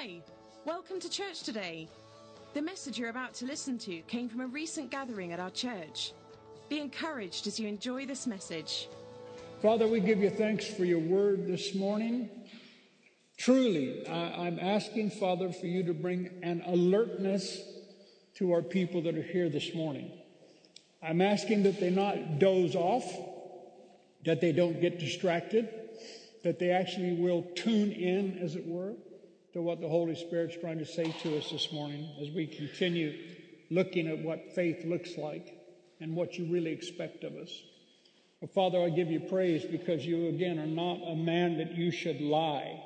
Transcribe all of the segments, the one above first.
Hi, welcome to church today. The message you're about to listen to came from a recent gathering at our church. Be encouraged as you enjoy this message. Father, we give you thanks for your word this morning. Truly, I'm asking, Father, for you to bring an alertness to our people that are here this morning. I'm asking that they not doze off, that they don't get distracted, that they actually will tune in, as it were, to what the Holy Spirit's trying to say to us this morning as we continue looking at what faith looks like and what you really expect of us. Well, Father, I give you praise because you, again, are not a man that you should lie.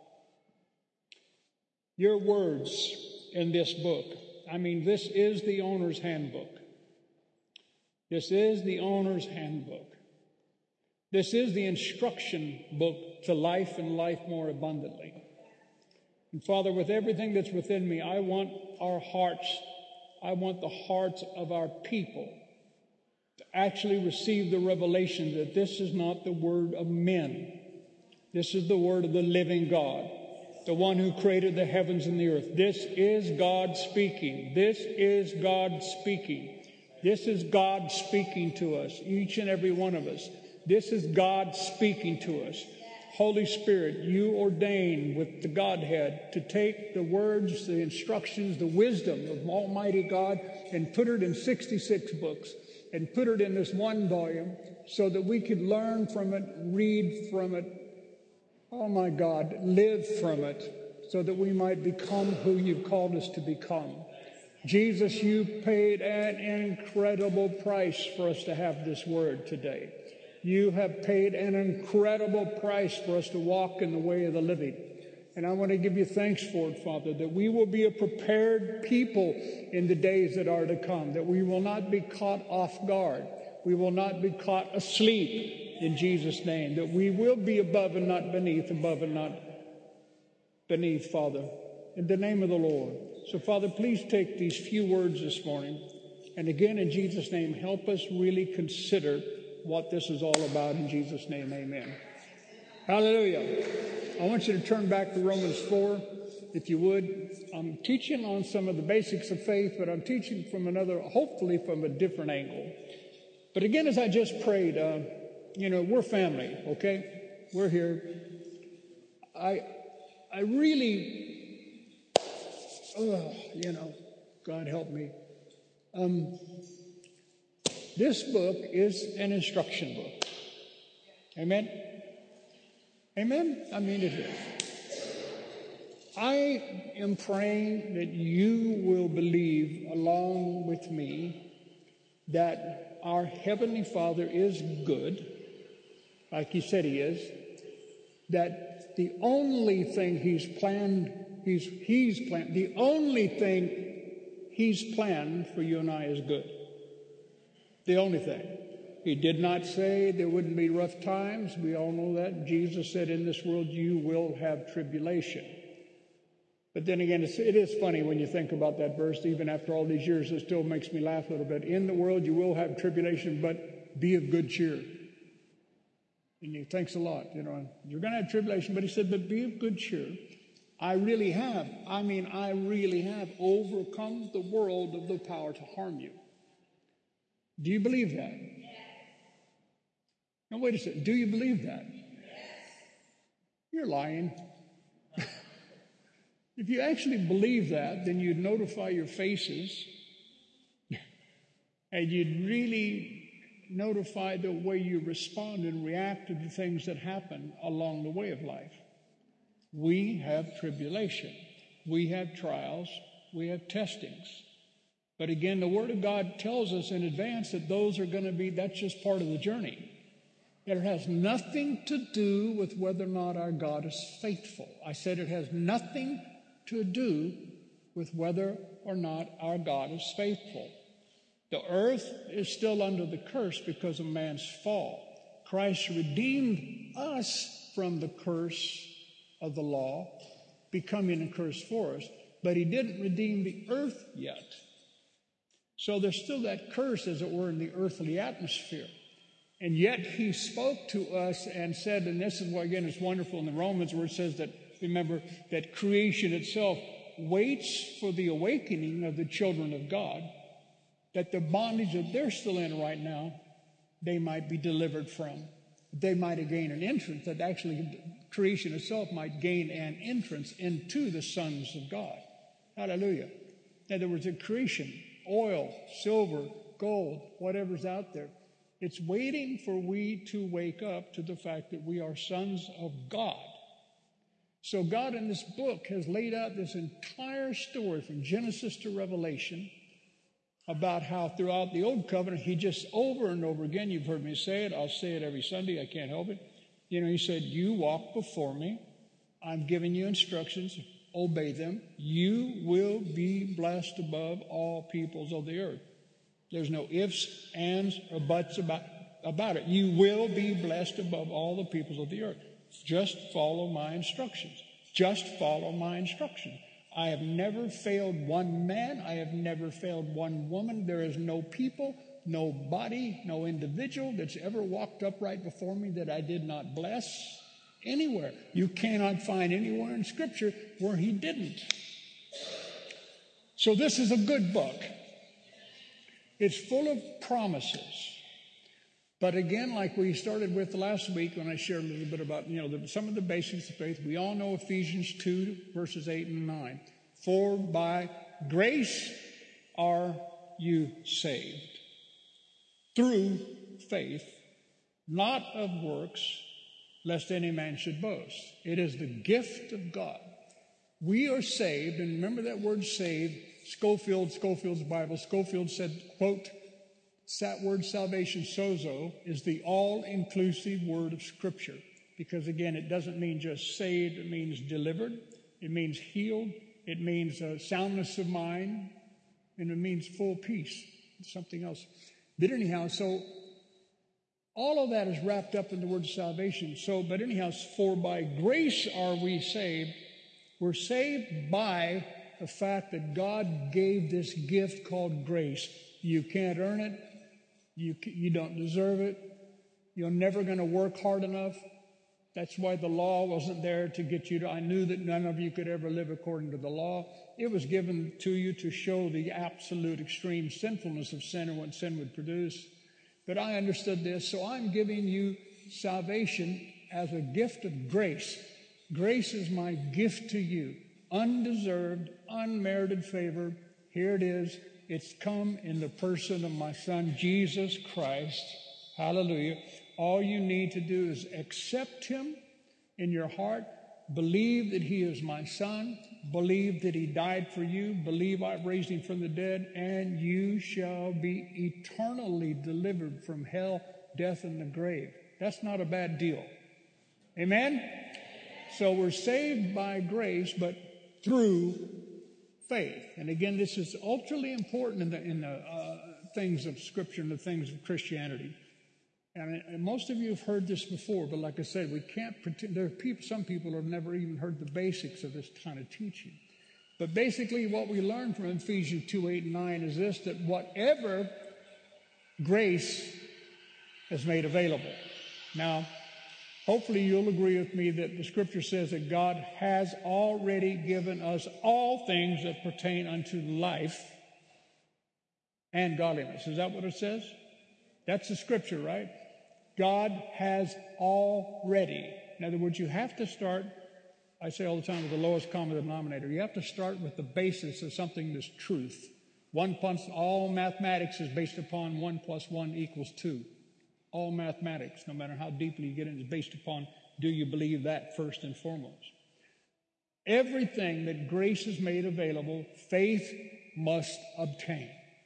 Your words in this book, this is the owner's handbook. This is the owner's handbook. This is the instruction book to life and life more abundantly. And Father, with everything that's within me, I want the hearts of our people to actually receive the revelation that this is not the word of men. This is the word of the living God, the one who created the heavens and the earth. This is God speaking. This is God speaking. This is God speaking to us, each and every one of us. This is God speaking to us. Holy Spirit, you ordain with the Godhead to take the words, the instructions, the wisdom of Almighty God and put it in 66 books and put it in this one volume so that we could learn from it, read from it, oh my God, live from it so that we might become who you've called us to become. Jesus, you paid an incredible price for us to have this word today. You have paid an incredible price for us to walk in the way of the living. And I want to give you thanks for it, Father, that we will be a prepared people in the days that are to come, that we will not be caught off guard. We will not be caught asleep in Jesus' name, that we will be above and not beneath, above and not beneath, Father, in the name of the Lord. So, Father, please take these few words this morning. And again, in Jesus' name, help us really consider what this is all about. In Jesus' name, amen. Hallelujah. I want you to turn back to Romans 4, if you would. I'm teaching on some of the basics of faith, but I'm teaching from hopefully from a different angle. But again, as I just prayed, we're family, okay? We're here. I really, God help me. This book is an instruction book. Amen? Amen? It is. I am praying that you will believe along with me that our Heavenly Father is good, like He said He is, that the only thing He's planned for you and I is good. The only thing. He did not say there wouldn't be rough times. We all know that. Jesus said, in this world you will have tribulation. But then again, it is funny when you think about that verse. Even after all these years, it still makes me laugh a little bit. In the world you will have tribulation, but be of good cheer. And thanks a lot. You're going to have tribulation. But He said, but be of good cheer. I really have overcome the world of the power to harm you. Do you believe that? Yes. Now, wait a second. Do you believe that? Yes. You're lying. If you actually believe that, then you'd notify your faces and you'd really notify the way you respond and react to the things that happen along the way of life. We have tribulation. We have trials. We have testings. But again, the Word of God tells us in advance that that's just part of the journey. It has nothing to do with whether or not our God is faithful. I said it has nothing to do with whether or not our God is faithful. The earth is still under the curse because of man's fall. Christ redeemed us from the curse of the law, becoming a curse for us, but He didn't redeem the earth yet. So there's still that curse, as it were, in the earthly atmosphere. And yet He spoke to us and said, and this is why, again, it's wonderful in the Romans where it says that remember that creation itself waits for the awakening of the children of God, that the bondage that they're still in right now, they might be delivered from. They might gain an entrance, that actually creation itself might gain an entrance into the sons of God. Hallelujah. In other words, the creation, oil, silver, gold, whatever's out there, it's waiting for we to wake up to the fact that we are sons of God. So God in this book has laid out this entire story from Genesis to Revelation about how throughout the Old Covenant, he just over and over again, you've heard me say it, I'll say it every Sunday, I can't help it. He said, you walk before me, I'm giving you instructions, obey them. You will be blessed above all peoples of the earth. There's no ifs, ands, or buts about it. You will be blessed above all the peoples of the earth. Just follow my instructions. Just follow my instructions. I have never failed one man. I have never failed one woman. There is no people, no body, no individual that's ever walked upright before me that I did not bless anywhere. You cannot find anywhere in Scripture where he didn't. So this is a good book. It's full of promises. But again, like we started with last week when I shared a little bit about, some of the basics of faith, we all know Ephesians 2, verses 8 and 9. For by grace are you saved, through faith, not of works, lest any man should boast. It is the gift of God. We are saved, and remember that word saved, Scofield's Bible, Scofield said, quote, that word salvation, sozo, is the all-inclusive word of Scripture. Because again, it doesn't mean just saved, it means delivered, it means healed, it means soundness of mind, and it means full peace. It's something else. But anyhow, so all of that is wrapped up in the word salvation. But anyhow, for by grace are we saved. We're saved by the fact that God gave this gift called grace. You can't earn it. You don't deserve it. You're never going to work hard enough. That's why the law wasn't there to get you to. I knew that none of you could ever live according to the law. It was given to you to show the absolute extreme sinfulness of sin and what sin would produce. But I understood this, so I'm giving you salvation as a gift of grace. Grace is my gift to you. Undeserved, unmerited favor. Here it is. It's come in the person of my Son, Jesus Christ. Hallelujah. All you need to do is accept him in your heart. Believe that he is my Son. Believe that he died for you. Believe I raised him from the dead. And you shall be eternally delivered from hell, death, and the grave. That's not a bad deal. Amen? So we're saved by grace, but through faith. And again, this is ultimately important in the things of Scripture and the things of Christianity. And most of you have heard this before, but like I said, we can't pretend. There are some people have never even heard the basics of this kind of teaching. But basically what we learn from Ephesians 2, 8, and 9 is this, that whatever grace has made available. Now, hopefully you'll agree with me that the Scripture says that God has already given us all things that pertain unto life and godliness. Is that what it says? That's the Scripture, right? God has already. In other words, you have to start, I say all the time, with the lowest common denominator. You have to start with the basis of something that's truth. All mathematics is based upon 1 + 1 = 2. All mathematics, no matter how deeply you get in, is based upon, do you believe that first and foremost? Everything that grace has made available, faith must obtain.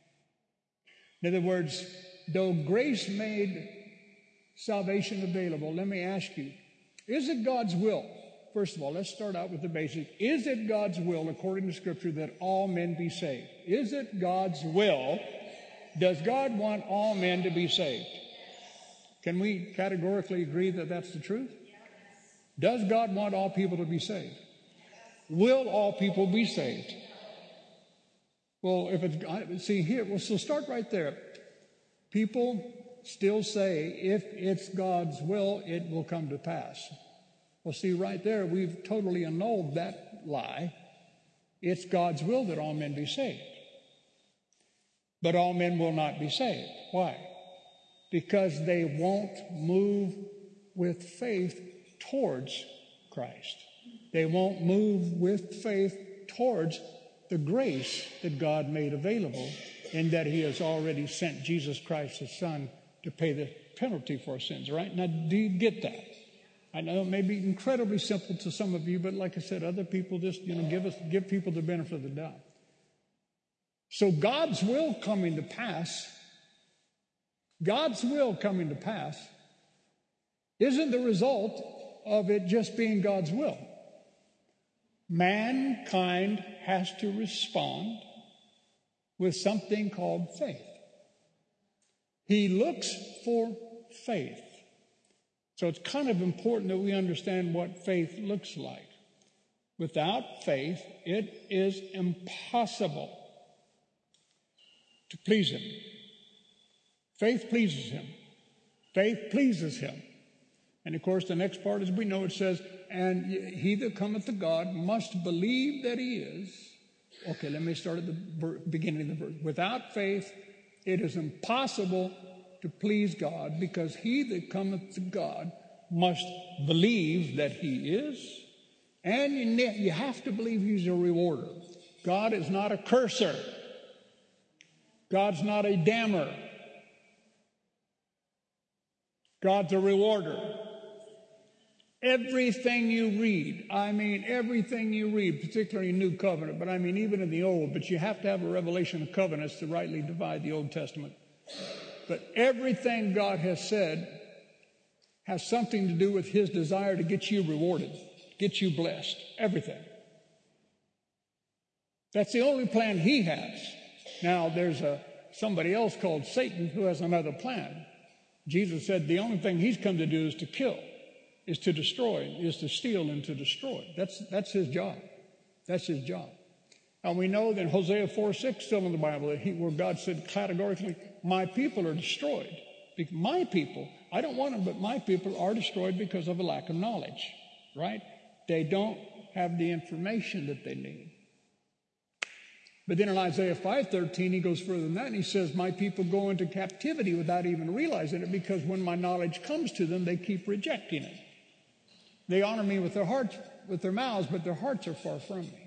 In other words, though grace made salvation available, let me ask you, is it God's will? First of all, let's start out with the basic. Is it God's will, according to Scripture, that all men be saved? Is it God's will? Does God want all men to be saved? Can we categorically agree that that's the truth? Does God want all people to be saved? Will all people be saved? Well, so start right there. People still say if it's God's will, it will come to pass. Well, see, right there, we've totally annulled that lie. It's God's will that all men be saved. But all men will not be saved. Why? Because they won't move with faith towards Christ. They won't move with faith towards the grace that God made available in that he has already sent Jesus Christ, his son, to pay the penalty for our sins, right? Now, do you get that? I know it may be incredibly simple to some of you, but like I said, other people just, give people the benefit of the doubt. So God's will coming to pass isn't the result of it just being God's will. Mankind has to respond with something called faith. He looks for faith. So it's kind of important that we understand what faith looks like. Without faith, it is impossible to please him. Faith pleases him. Faith pleases him. And of course, the next part, as we know, it says, and he that cometh to God must believe that he is. Okay, let me start at the beginning of the verse. Without faith, it is impossible to please God, because he that cometh to God must believe that he is. And you have to believe he's a rewarder. God is not a curser. God's not a damner. God's a rewarder. Everything you read, particularly in New Covenant, but even in the Old, but you have to have a revelation of covenants to rightly divide the Old Testament. But everything God has said has something to do with his desire to get you rewarded, get you blessed, everything. That's the only plan he has. Now, there's somebody else called Satan who has another plan. Jesus said the only thing he's come to do is to kill, is to destroy, is to steal and to destroy. That's his job. That's his job. And we know that Hosea 4:6, still in the Bible, where God said categorically, my people are destroyed. My people, I don't want them, but my people are destroyed because of a lack of knowledge, right? They don't have the information that they need. But then in Isaiah 5:13, he goes further than that, and he says, my people go into captivity without even realizing it, because when my knowledge comes to them, they keep rejecting it. They honor me with their hearts, with their mouths, but their hearts are far from me.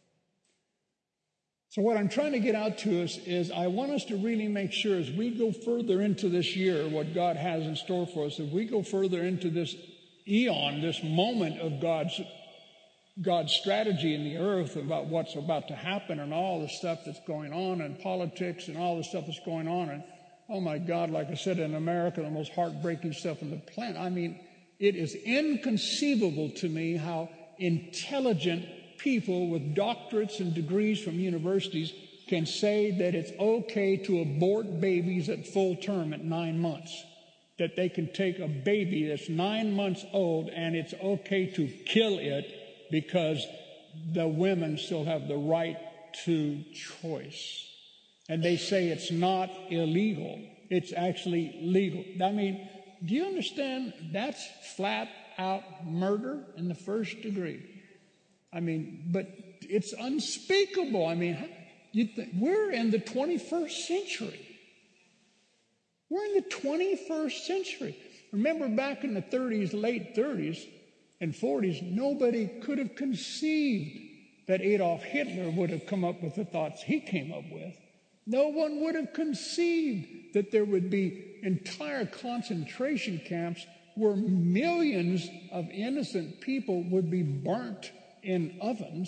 So what I'm trying to get out to us is I want us to really make sure as we go further into this year, what God has in store for us, if we go further into this eon, this moment of God's strategy in the earth about what's about to happen and all the stuff that's going on in politics and all the stuff that's going on. And oh my God, like I said, in America, the most heartbreaking stuff on the planet. It is inconceivable to me how intelligent people with doctorates and degrees from universities can say that it's okay to abort babies at full term at 9 months. That they can take a baby that's 9 months old and it's okay to kill it because the women still have the right to choice. And they say it's not illegal. It's actually legal. Do you understand? That's flat out murder in the first degree. But it's unspeakable. We're in the 21st century. We're in the 21st century. Remember back in the 30s, late 30s and 40s, nobody could have conceived that Adolf Hitler would have come up with the thoughts he came up with. No one would have conceived that there would be entire concentration camps where millions of innocent people would be burnt in ovens.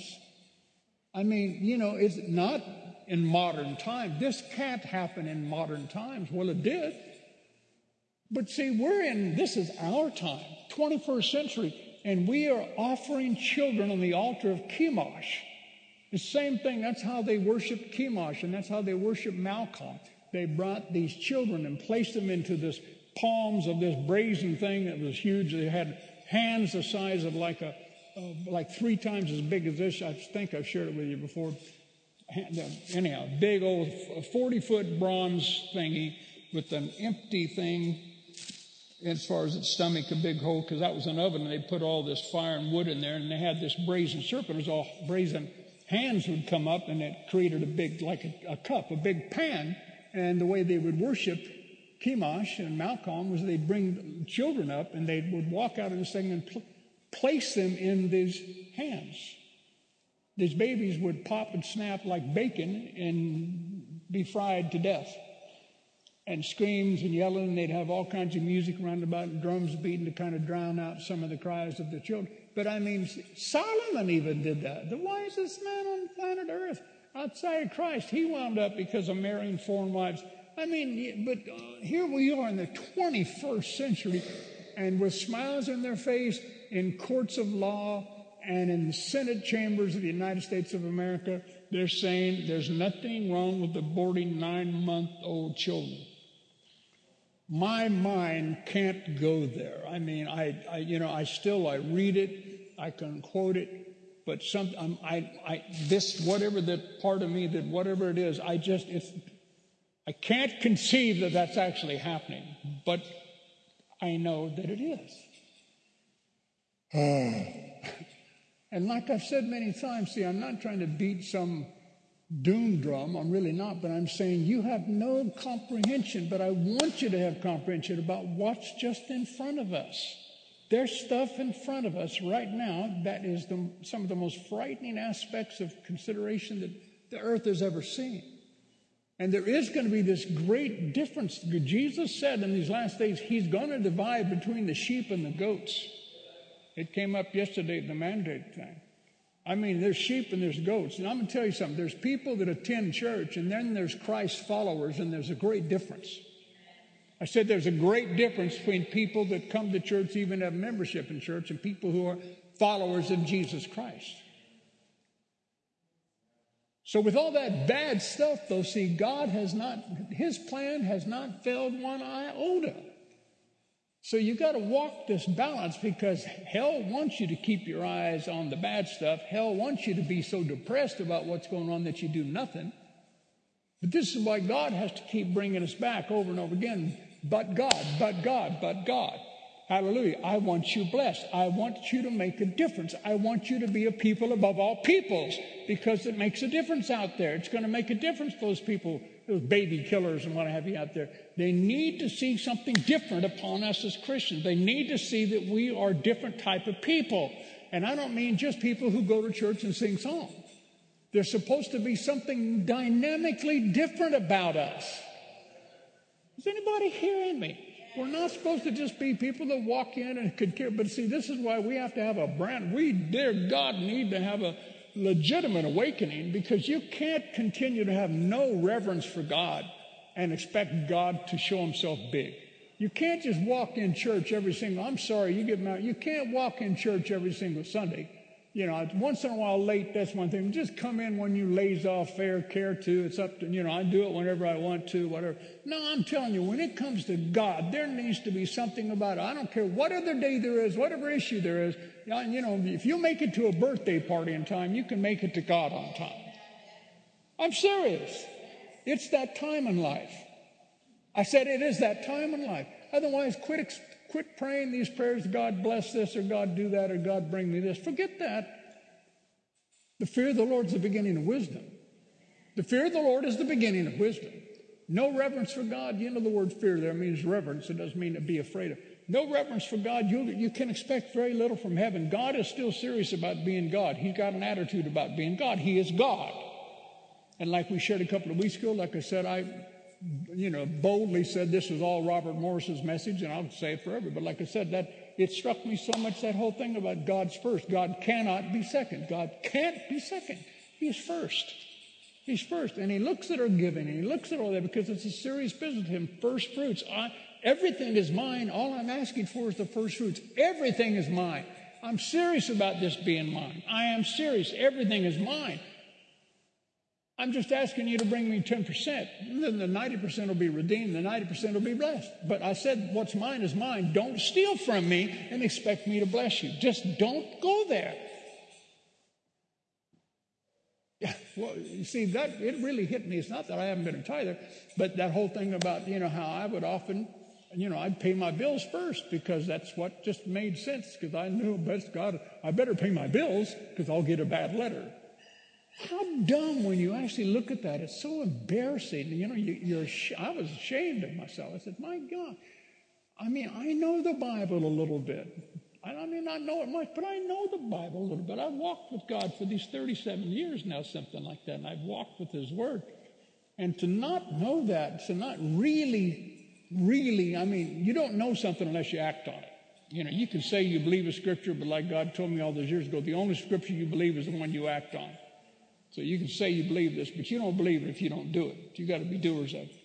It's not in modern times. This can't happen in modern times. Well, it did. But see, this is our time, 21st century, and we are offering children on the altar of Chemosh. The same thing, that's how they worshiped Chemosh, and that's how they worshiped Malcolm. They brought these children and placed them into this palms of this brazen thing that was huge. They had hands the size of like 3 times as big as this. I think I've shared it with you before. Anyhow, big old 40-foot bronze thingy with an empty thing as far as its stomach, a big hole, because that was an oven, and they put all this fire and wood in there, and they had this brazen serpent. It was all brazen hands would come up, and it created a big, like a cup, a big pan. And the way they would worship Chemosh and Malcolm was they'd bring children up, and they would walk out of this thing and place them in these hands. These babies would pop and snap like bacon and be fried to death. And screams and yelling, and they'd have all kinds of music around about, and drums beating to kind of drown out some of the cries of the children. But I mean, Solomon even did that. The wisest man on planet Earth outside of Christ, he wound up because of marrying foreign wives. I mean, but here we are in the 21st century, and with smiles on their face in courts of law and in the Senate chambers of the United States of America, they're saying there's nothing wrong with aborting 9-month-old children. My mind can't go there. I mean, I read it, I can quote it, but whatever that part of me that whatever it is, I can't conceive that that's actually happening, but I know that it is. And like I've said many times, see, I'm not trying to beat some doom drum. I'm really not, but I'm saying you have no comprehension, but I want you to have comprehension about what's just in front of us. There's stuff in front of us right now that is some of the most frightening aspects of consideration that the earth has ever seen. And there is going to be this great difference. Jesus said in these last days, he's going to divide between the sheep and the goats. It came up yesterday at the mandate thing. I mean, there's sheep and there's goats. And I'm going to tell you something. There's people that attend church, and then there's Christ followers, and there's a great difference. I said there's a great difference between people that come to church, even have membership in church, and people who are followers of Jesus Christ. So with all that bad stuff, though, see, his plan has not failed one iota. So you got to walk this balance, because hell wants you to keep your eyes on the bad stuff. Hell wants you to be so depressed about what's going on that you do nothing. But this is why God has to keep bringing us back over and over again. But God, but God, but God. Hallelujah. I want you blessed. I want you to make a difference. I want you to be a people above all peoples, because it makes a difference out there. It's going to make a difference for those people, those baby killers and what have you out there. They need to see something different upon us as Christians. They need to see that we are a different type of people. And I don't mean just people who go to church and sing songs. There's supposed to be something dynamically different about us. Is anybody hearing me? We're not supposed to just be people that walk in and could care. But see, this is why we have to have we, dear God, need to have a legitimate awakening, because you can't continue to have no reverence for God and expect God to show himself big. You can't just walk in church I'm sorry, you get married. You can't walk in church every single Sunday. You know, once in a while late, that's one thing. Just come in when you laze off, care to. It's up to, I do it whenever I want to, whatever. No, I'm telling you, when it comes to God, there needs to be something about it. I don't care what other day there is, whatever issue there is. If you make it to a birthday party in time, you can make it to God on time. I'm serious. It's that time in life. I said it is that time in life. Otherwise, quit praying these prayers, God bless this, or God do that, or God bring me this. Forget that. The fear of the Lord is the beginning of wisdom. The fear of the Lord is the beginning of wisdom. No reverence for God. The word fear there means reverence. It doesn't mean to be afraid of. No reverence for God. You can expect very little from heaven. God is still serious about being God. He's got an attitude about being God. He is God. And like we shared a couple of weeks ago, like I said, I boldly said this was all Robert Morris's message, and I'll say it forever. But like I said, that it struck me so much, that whole thing about God's first. God cannot be second. God can't be second. He's first. He's first. And he looks at our giving, and he looks at all that, because it's a serious business to him. First fruits. Everything is mine. All I'm asking for is the first fruits. Everything is mine. I'm serious about this being mine. I am serious. Everything is mine. I'm just asking you to bring me 10%. Then the 90% will be redeemed. The 90% will be blessed. But I said, what's mine is mine. Don't steal from me and expect me to bless you. Just don't go there. Well, you see, it really hit me. It's not that I haven't been a tither, but that whole thing about, how I would often I'd pay my bills first because that's what just made sense, because I knew, God, I better pay my bills because I'll get a bad letter. How dumb when you actually look at that. It's so embarrassing. I was ashamed of myself. I said, my God. I know the Bible a little bit. I may not know it much, but I know the Bible a little bit. I've walked with God for these 37 years now, something like that, and I've walked with His Word. And to not know that, to not really, you don't know something unless you act on it. You can say you believe a scripture, but like God told me all those years ago, the only scripture you believe is the one you act on. So you can say you believe this, but you don't believe it if you don't do it. You got to be doers of it.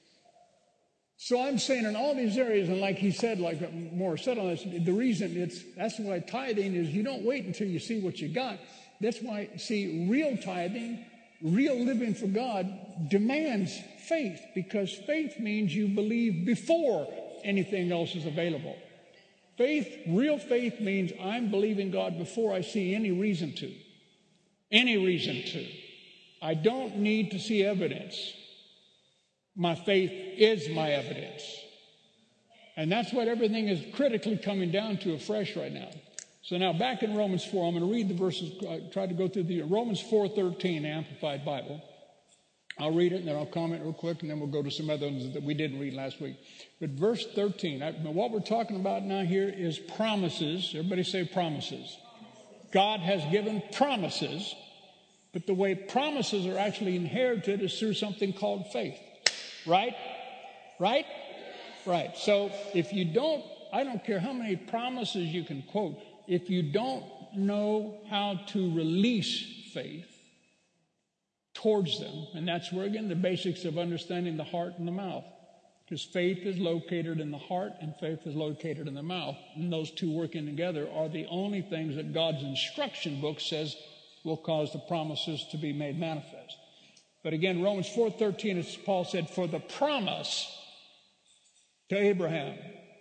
So I'm saying in all these areas, and like he said, like Morris said on this, the reason that's why tithing is you don't wait until you see what you got. That's why, see, real tithing, real living for God demands faith, because faith means you believe before anything else is available. Real faith means I'm believing God before I see any reason to. Any reason to. I don't need to see evidence. My faith is my evidence. And that's what everything is critically coming down to afresh right now. So now back in Romans 4, I'm going to read the verses, try to go through the Romans 4:13, the Amplified Bible. I'll read it and then I'll comment real quick, and then we'll go to some other ones that we didn't read last week. But verse 13, what we're talking about now here is promises. Everybody say promises. God has given promises, but the way promises are actually inherited is through something called faith. Right? Right? Right. So if you don't, I don't care how many promises you can quote, if you don't know how to release faith towards them, and that's where, again, the basics of understanding the heart and the mouth, because faith is located in the heart and faith is located in the mouth, and those two working together are the only things that God's instruction book says will cause the promises to be made manifest. But again, Romans 4:13, as Paul said, for the promise to Abraham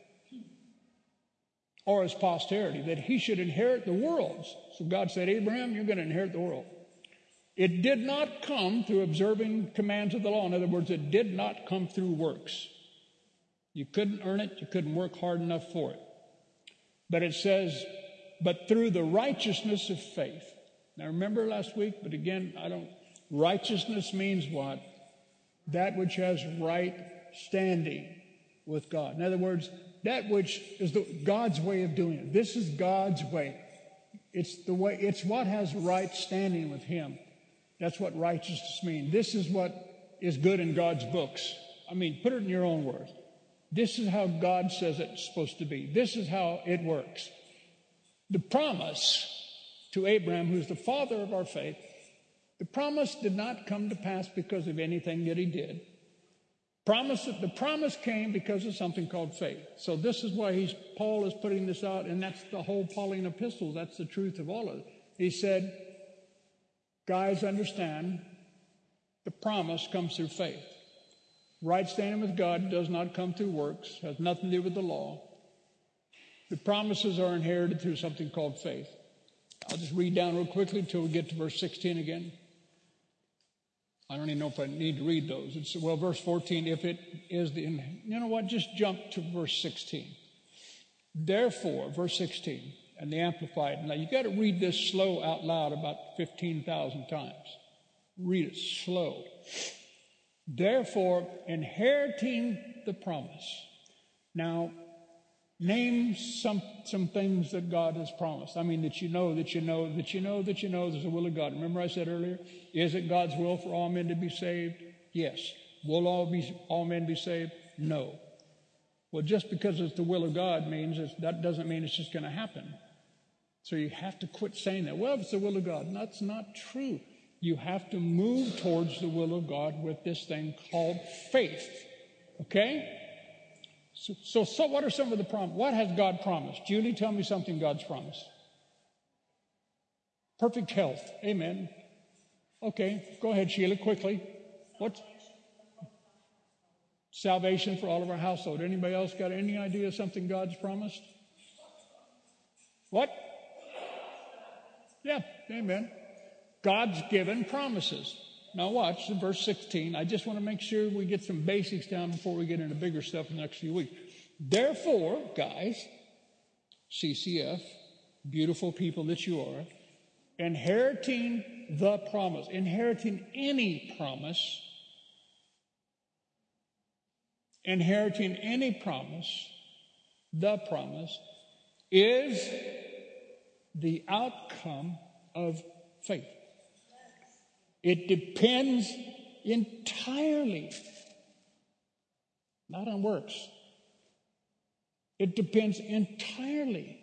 or his posterity, that he should inherit the world. So God said, Abraham, you're going to inherit the world. It did not come through observing commands of the law. In other words, it did not come through works. You couldn't earn it. You couldn't work hard enough for it. But it says, but through the righteousness of faith. Now remember last week, but again, righteousness means what? That which has right standing with God. In other words, that which is God's way of doing it. This is God's way. It's what has right standing with Him. That's what righteousness means. This is what is good in God's books. Put it in your own words. This is how God says it's supposed to be. This is how it works. The promise to Abraham, who's the father of our faith, the promise did not come to pass because of anything that he did. The promise came because of something called faith. So this is why Paul is putting this out, and that's the whole Pauline epistles. That's the truth of all of it. He said, guys, understand, the promise comes through faith. Right standing with God does not come through works, has nothing to do with the law. The promises are inherited through something called faith. I'll just read down real quickly until we get to verse 16 again. I don't even know if I need to read those. Verse 14, if it is just jump to verse 16. Therefore, verse 16, and the Amplified. Now, you got to read this slow out loud about 15,000 times. Read it slow. Therefore, inheriting the promise. Now, name some things that God has promised. That you know there's a will of God. Remember I said earlier, is it God's will for all men to be saved? Yes. Will all men be saved? No. Well, just because it's the will of God that doesn't mean it's just going to happen. So you have to quit saying that. Well, if it's the will of God. That's not true. You have to move towards the will of God with this thing called faith. Okay? So what are some of the promises? What has God promised? Julie, tell me something God's promised. Perfect health. Amen. Okay, go ahead, Sheila, quickly. What? Salvation for all of our household. Anybody else got any idea of something God's promised? What? Yeah, amen. God's given promises. Now watch, verse 16. I just want to make sure we get some basics down before we get into bigger stuff in the next few weeks. Therefore, guys, CCF, beautiful people that you are, inheriting the promise, inheriting any promise, the promise is the outcome of faith. It depends entirely, not on works. It depends entirely.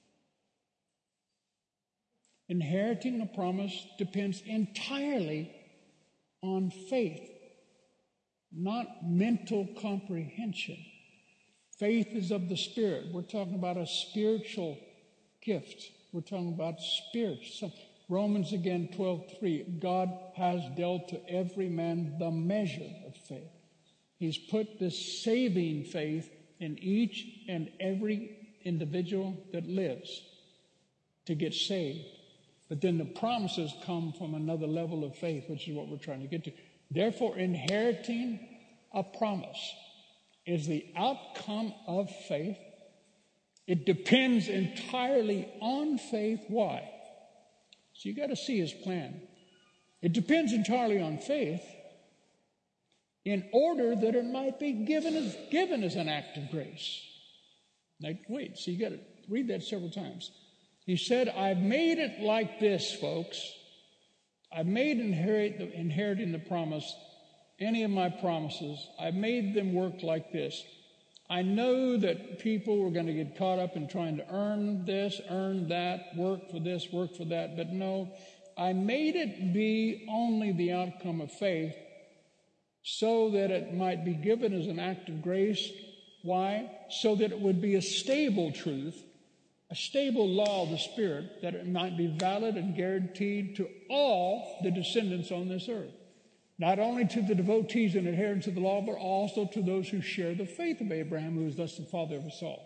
Inheriting a promise depends entirely on faith, not mental comprehension. Faith is of the Spirit. We're talking about a spiritual gift. We're talking about spirit. So Romans again 12:3. God has dealt to every man the measure of faith. He's put this saving faith in each and every individual that lives to get saved. But then the promises come from another level of faith, which is what we're trying to get to. Therefore, inheriting a promise is the outcome of faith. It depends entirely on faith. Why? So you got to see his plan. It depends entirely on faith in order that it might be given as an act of grace. Now, wait, so you got to read that several times. He said, I've made it like this, folks. I've made inheriting the promise, any of my promises, I've made them work like this. I know that people were going to get caught up in trying to earn this, earn that, work for this, work for that. But no, I made it be only the outcome of faith so that it might be given as an act of grace. Why? So that it would be a stable truth, a stable law of the Spirit, that it might be valid and guaranteed to all the descendants on this earth. Not only to the devotees and adherents of the law, but also to those who share the faith of Abraham, who is thus the father of us all.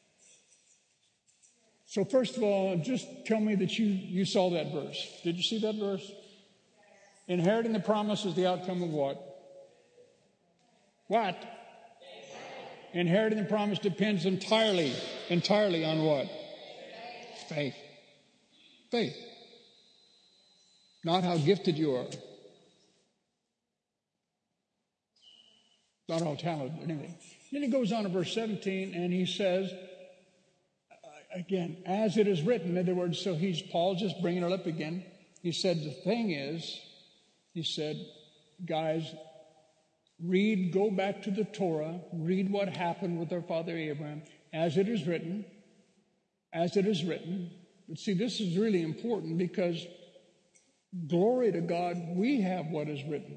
So first of all, just tell me that you saw that verse. Did you see that verse? Inheriting the promise is the outcome of what? What? Inheriting the promise depends entirely on what? Faith. Faith. Not how gifted you are. Not how talented, but anything. Then he goes on to verse 17 and he says, again, as it is written, in other words, so Paul's just bringing it up again. He said, the thing is, he said, guys, go back to the Torah, read what happened with our father Abraham, as it is written. But see, this is really important because, glory to God, we have what is written.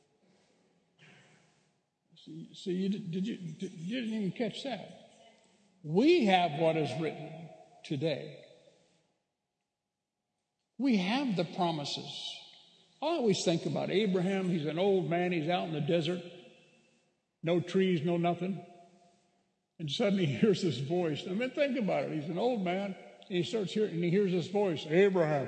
So you didn't even catch that. We have what is written today. We have the promises. I always think about Abraham. He's an old man. He's out in the desert. No trees, no nothing. And suddenly he hears this voice. I mean, think about it. He's an old man. And he starts hearing, and he hears this voice. Abram,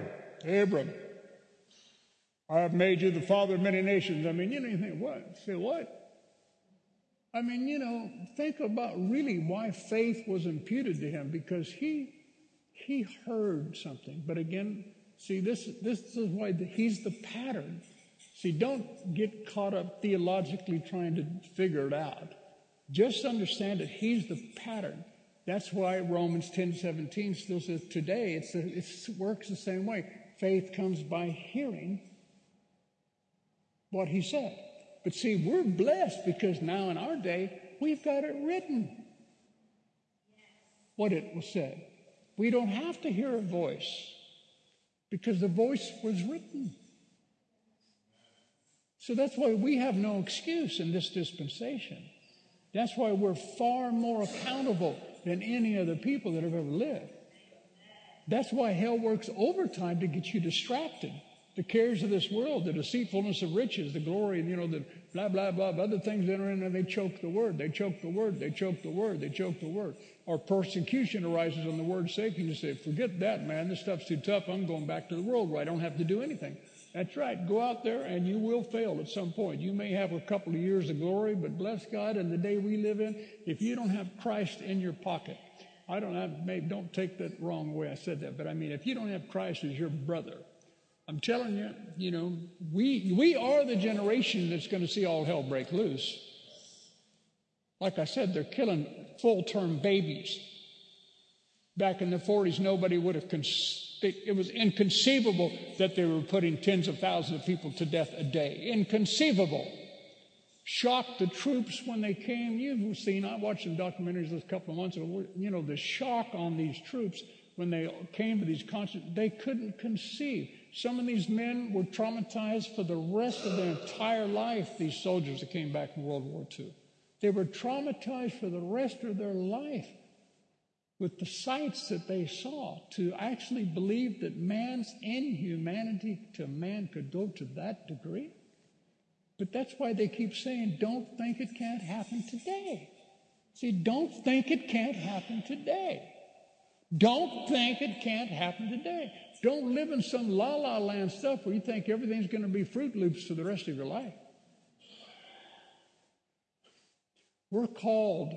I have made you the father of many nations. I mean, you think, what? Say what? I mean, think about really why faith was imputed to him, because he heard something. But again, see, this is why he's the pattern. See, don't get caught up theologically trying to figure it out. Just understand that he's the pattern. That's why Romans 10:17 still says today it works the same way. Faith comes by hearing what he said. But see, we're blessed because now in our day, we've got it written, what it was said. We don't have to hear a voice because the voice was written. So that's why we have no excuse in this dispensation. That's why we're far more accountable than any other people that have ever lived. That's why hell works overtime to get you distracted. The cares of this world, the deceitfulness of riches, the glory, the blah, blah, blah, other things enter in and they choke the word. They choke the word. They choke the word. They choke the word. Or persecution arises on the word's sake, and you say, forget that, man. This stuff's too tough. I'm going back to the world where I don't have to do anything. That's right. Go out there and you will fail at some point. You may have a couple of years of glory, but bless God, in the day we live in, if you don't have Christ in your pocket, don't take that wrong way I said that, but I mean, if you don't have Christ as your brother, I'm telling you, we are the generation that's going to see all hell break loose. Like I said, they're killing full-term babies. Back in the 40s, nobody would have it was inconceivable that they were putting tens of thousands of people to death a day. Inconceivable. Shocked the troops when they came. You've seen, I watched some documentaries a couple of months ago, the shock on these troops when they came to these concerts. They couldn't conceive. Some of these men were traumatized for the rest of their entire life, these soldiers that came back from World War II. They were traumatized for the rest of their life with the sights that they saw, to actually believe that man's inhumanity to man could go to that degree. But that's why they keep saying, don't think it can't happen today. See, don't think it can't happen today. Don't think it can't happen today. Don't live in some la-la land stuff where you think everything's going to be Fruit Loops for the rest of your life. We're called,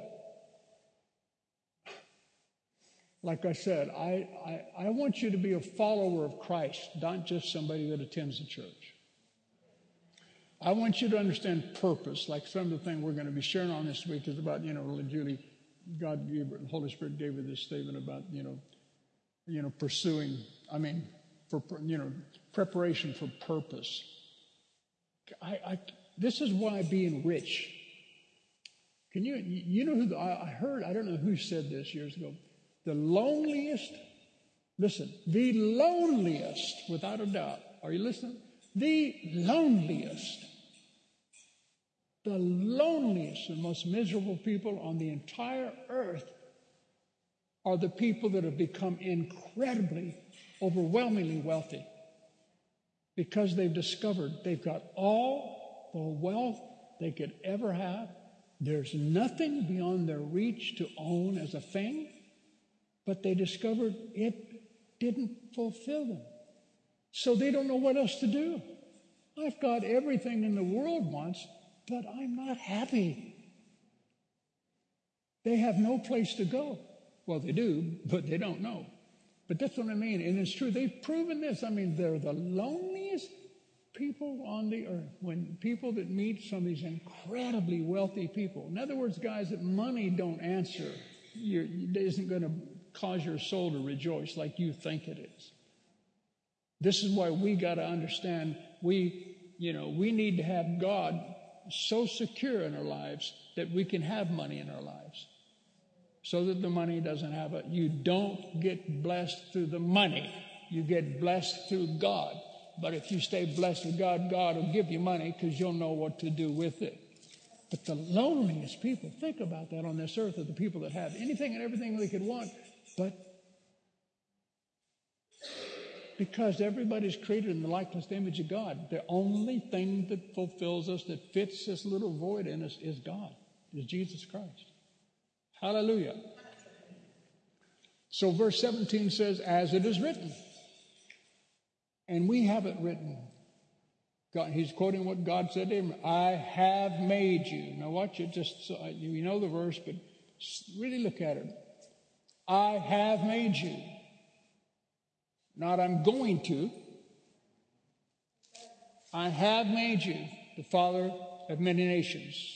like I said, I want you to be a follower of Christ, not just somebody that attends the church. I want you to understand purpose, like some of the things we're going to be sharing on this week is about, Julie, God gave her, the Holy Spirit gave her this statement about, pursuing, preparation for purpose. This is why being rich. Can I don't know who said this years ago. The loneliest, without a doubt, are you listening? The loneliest and most miserable people on the entire earth are the people that have become incredibly, overwhelmingly wealthy because they've discovered they've got all the wealth they could ever have. There's nothing beyond their reach to own as a thing, but they discovered it didn't fulfill them. So they don't know what else to do. I've got everything in the world wants, but I'm not happy. They have no place to go. Well, they do, but they don't know. But that's what I mean, and it's true. They've proven this. I mean, they're the loneliest people on the earth. When people that meet some of these incredibly wealthy people, in other words, guys, that money don't answer, it isn't going to cause your soul to rejoice like you think it is. This is why we got to understand we need to have God so secure in our lives that we can have money in our lives. So that the money doesn't have it. You don't get blessed through the money. You get blessed through God. But if you stay blessed with God, God will give you money because you'll know what to do with it. But the loneliest people, think about that on this earth, are the people that have anything and everything they could want, but because everybody's created in the likeness and image of God, the only thing that fulfills us, that fits this little void in us, is God, is Jesus Christ. Hallelujah. So verse 17 says, as it is written. And we have it written. God, he's quoting what God said to him. I have made you. Now watch it, just so you know the verse, but really look at it. I have made you. Not I'm going to. I have made you the father of many nations.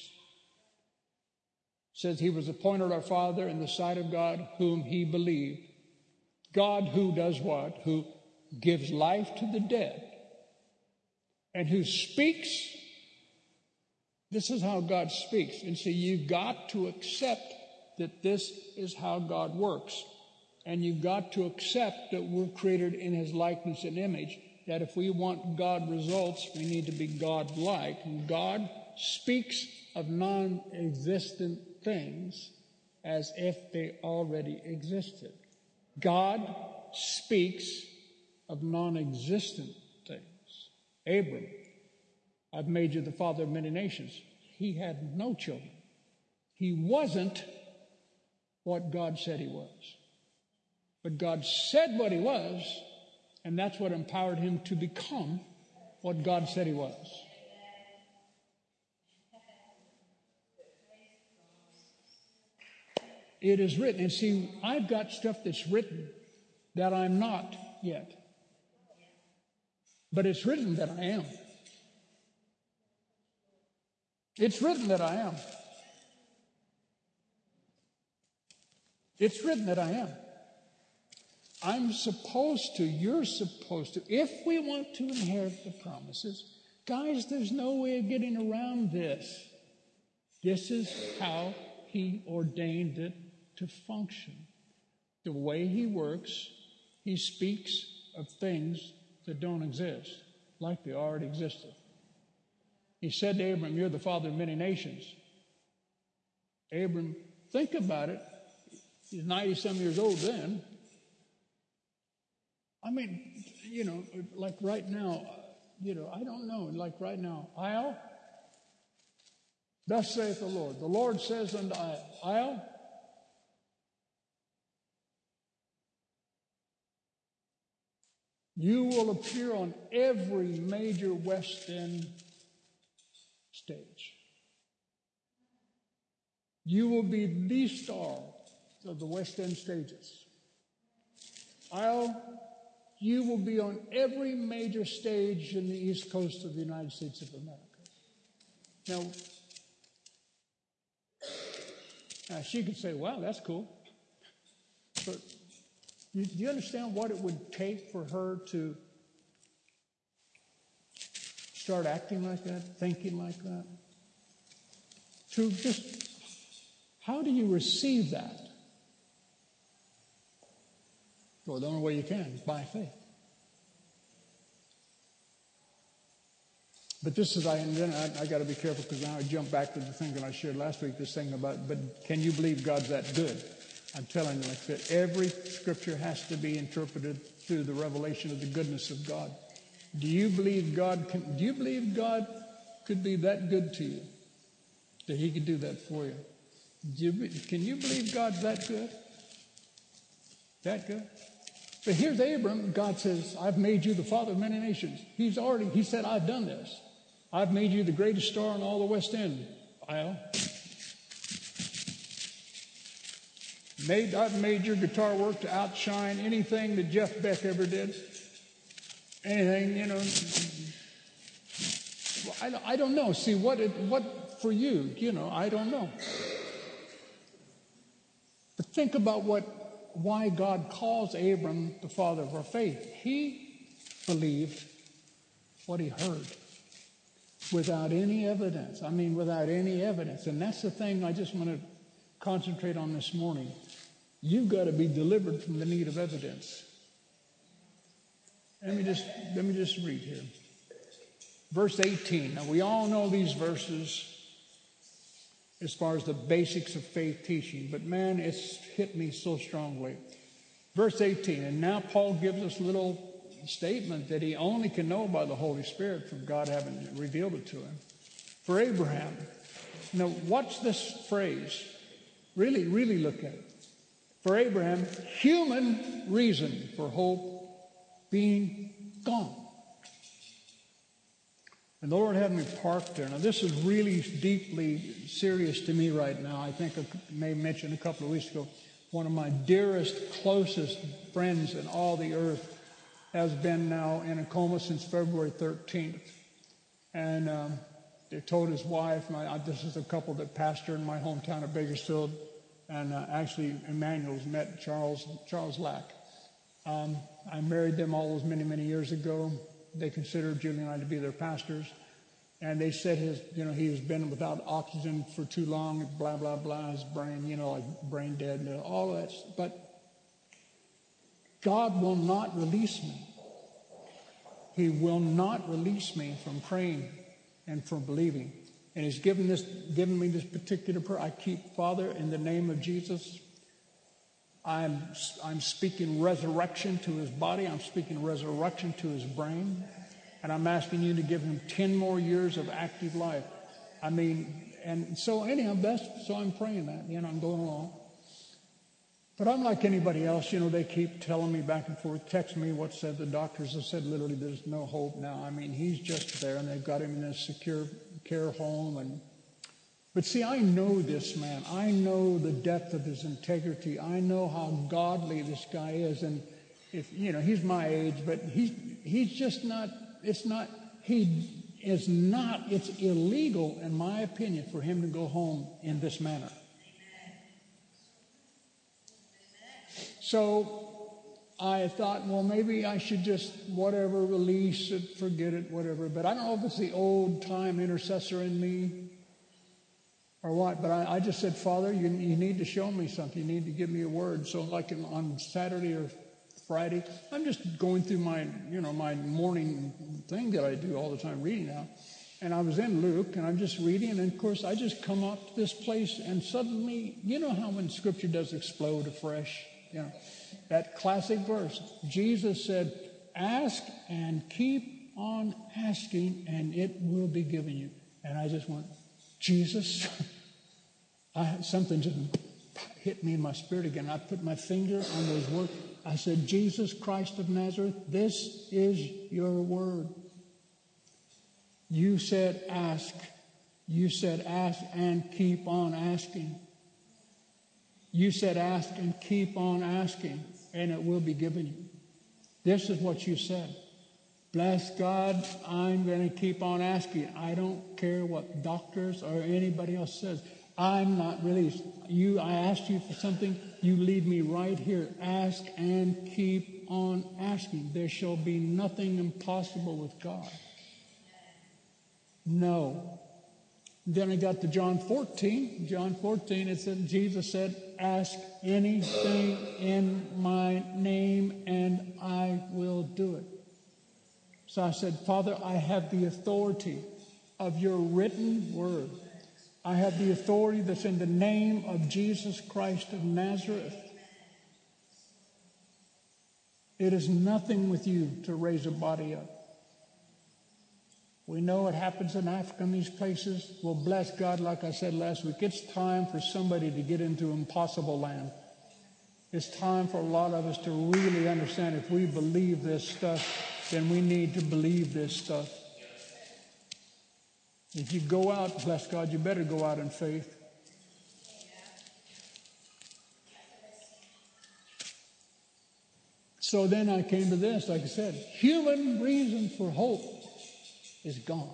Says he was appointed our father in the sight of God whom he believed. God who does what? Who gives life to the dead and who speaks. This is how God speaks. And so you've got to accept that this is how God works. And you've got to accept that we're created in his likeness and image, that if we want God results, we need to be God-like. And God speaks of non-existent things as if they already existed. God speaks of non-existent things Abram, I've made you the father of many nations. He had no children. He wasn't what God said he was. But God said what he was, and that's what empowered him to become what God said he was. It is written, and see, I've got stuff that's written that I'm not yet. But it's written that I am. It's written that I am. It's written that I am. I'm supposed to, you're supposed to, if we want to inherit the promises, guys, there's no way of getting around this. This is how he ordained it to function. The way he works, he speaks of things that don't exist, like they already existed. He said to Abram, you're the father of many nations. Abram, think about it. He's 90-some years old then. I mean, like right now, I don't know, like right now, Isle, thus saith the Lord. The Lord says unto Isle, you will appear on every major West End stage. You will be the star of the West End stages. You will be on every major stage in the East Coast of the United States of America. Now she could say, wow, that's cool. But do you understand what it would take for her to start acting like that, thinking like that? To just, how do you receive that? Well, the only way you can is by faith. But this is, I got to be careful because now I jump back to the thing that I shared last week, this thing about, but can you believe God's that good? I'm telling you, like I said, every scripture has to be interpreted through the revelation of the goodness of God. Do you believe God could be that good to you? That he could do that for you? Can you believe God's that good? That good? But here's Abram. God says, I've made you the father of many nations. He said, I've done this. I've made you the greatest star in all the West End, Isle. I've made your guitar work to outshine anything that Jeff Beck ever did. Anything, I don't know. See, what for you, I don't know. But think about why God calls Abram the father of our faith. He believed what he heard without any evidence. Without any evidence. And that's the thing I just want to concentrate on this morning. You've got to be delivered from the need of evidence. Let me just read here. Verse 18. Now, we all know these verses as far as the basics of faith teaching, but man, it's hit me so strongly. Verse 18, and now Paul gives us a little statement that he only can know by the Holy Spirit from God having revealed it to him. For Abraham. Now, watch this phrase. Really, really look at it. For Abraham, human reason for hope being gone. And the Lord had me parked there. Now, this is really deeply serious to me right now. I think I may have mentioned a couple of weeks ago, one of my dearest, closest friends in all the earth has been now in a coma since February 13th. And they told his wife, this is a couple that pastor in my hometown of Bakersfield, and actually Emmanuel's met Charles Lack. I married them all those many, many years ago. They considered Julie and I to be their pastors. And they said he has been without oxygen for too long, blah, blah, blah, his brain, like brain dead, and all of that. But God will not release me. He will not release me from praying and from believing. And he's given me this particular prayer. I keep, Father, in the name of Jesus, I'm speaking resurrection to his body. I'm speaking resurrection to his brain. And I'm asking you to give him 10 more years of active life. I mean, and so anyhow, so I'm praying that, I'm going along. But I'm like anybody else, they keep telling me back and forth, text me what said the doctors have said literally there's no hope now. I mean, he's just there, and they've got him in a secure care home. But see, I know this man. I know the depth of his integrity. I know how godly this guy is. And if he's my age, but he's just not. It's illegal, in my opinion, for him to go home in this manner. So I thought, well, maybe I should just release it, forget it, whatever. But I don't know if it's the old-time intercessor in me or what. But I just said, Father, you need to show me something. You need to give me a word. So like on Saturday or Friday, I'm just going through my morning thing that I do all the time, reading now. And I was in Luke, and I'm just reading, and of course, I just come up to this place, and suddenly, how when Scripture does explode afresh, that classic verse, Jesus said, ask and keep on asking, and it will be given you. And I just went, Jesus, something just hit me in my spirit again. I put my finger on those words. I said, Jesus Christ of Nazareth, this is your word. You said ask. You said ask and keep on asking. You said ask and keep on asking, and it will be given you. This is what you said. Bless God, I'm going to keep on asking. I don't care what doctors or anybody else says. I'm not released. I asked you for something. You lead me right here. Ask and keep on asking. There shall be nothing impossible with God. No. Then I got to John 14. John 14, it said, Jesus said, ask anything in my name and I will do it. So I said, Father, I have the authority of your written word. I have the authority that's in the name of Jesus Christ of Nazareth. It is nothing with you to raise a body up. We know it happens in Africa in these places. Well, bless God, like I said last week, it's time for somebody to get into impossible land. It's time for a lot of us to really understand if we believe this stuff, then we need to believe this stuff. If you go out, bless God, you better go out in faith. So then I came to this, like I said, human reason for hope is gone.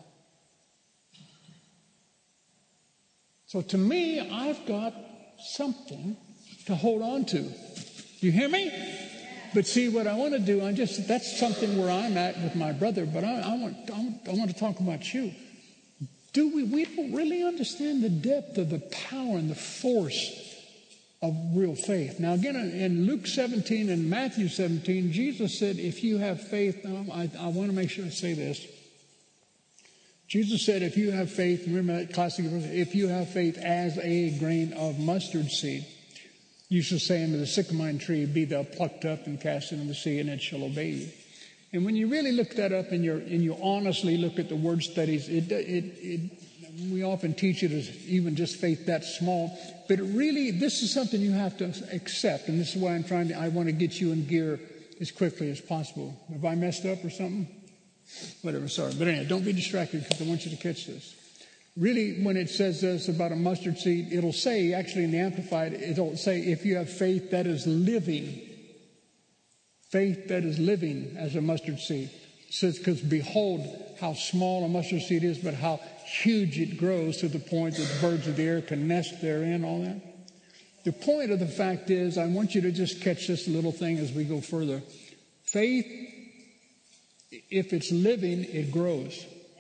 So to me, I've got something to hold on to. Do you hear me? But see, what I want to do, that's something where I'm at with my brother, but I want to talk about you. We don't really understand the depth of the power and the force of real faith. Now, again, in Luke 17 and Matthew 17, Jesus said, if you have faith, I want to make sure I say this. Jesus said, if you have faith, remember that classic verse, if you have faith as a grain of mustard seed, you shall say unto the sycamore tree, be thou plucked up and cast into the sea, and it shall obey you. And when you really look that up and you honestly look at the word studies, we often teach it as even just faith that small. But this is something you have to accept. And this is why I want to get you in gear as quickly as possible. Have I messed up or something? Whatever, sorry. But anyway, don't be distracted because I want you to catch this. Really, when it says this about a mustard seed, it'll say, actually in the Amplified, it'll say, if you have faith that is living, faith that is living as a mustard seed. It says, because behold how small a mustard seed is, but how huge it grows to the point that the birds of the air can nest therein, all that. The point of the fact is, I want you to just catch this little thing as we go further. Faith, if it's living, it grows.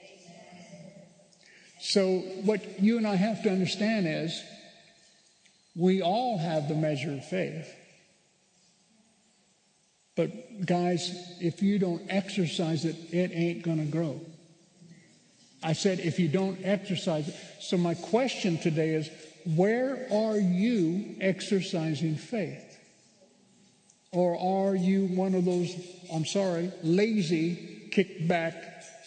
So what you and I have to understand is, we all have the measure of faith. But guys, if you don't exercise it, it ain't going to grow. I said, if you don't exercise it. So my question today is, where are you exercising faith? Or are you one of those, lazy, kick back,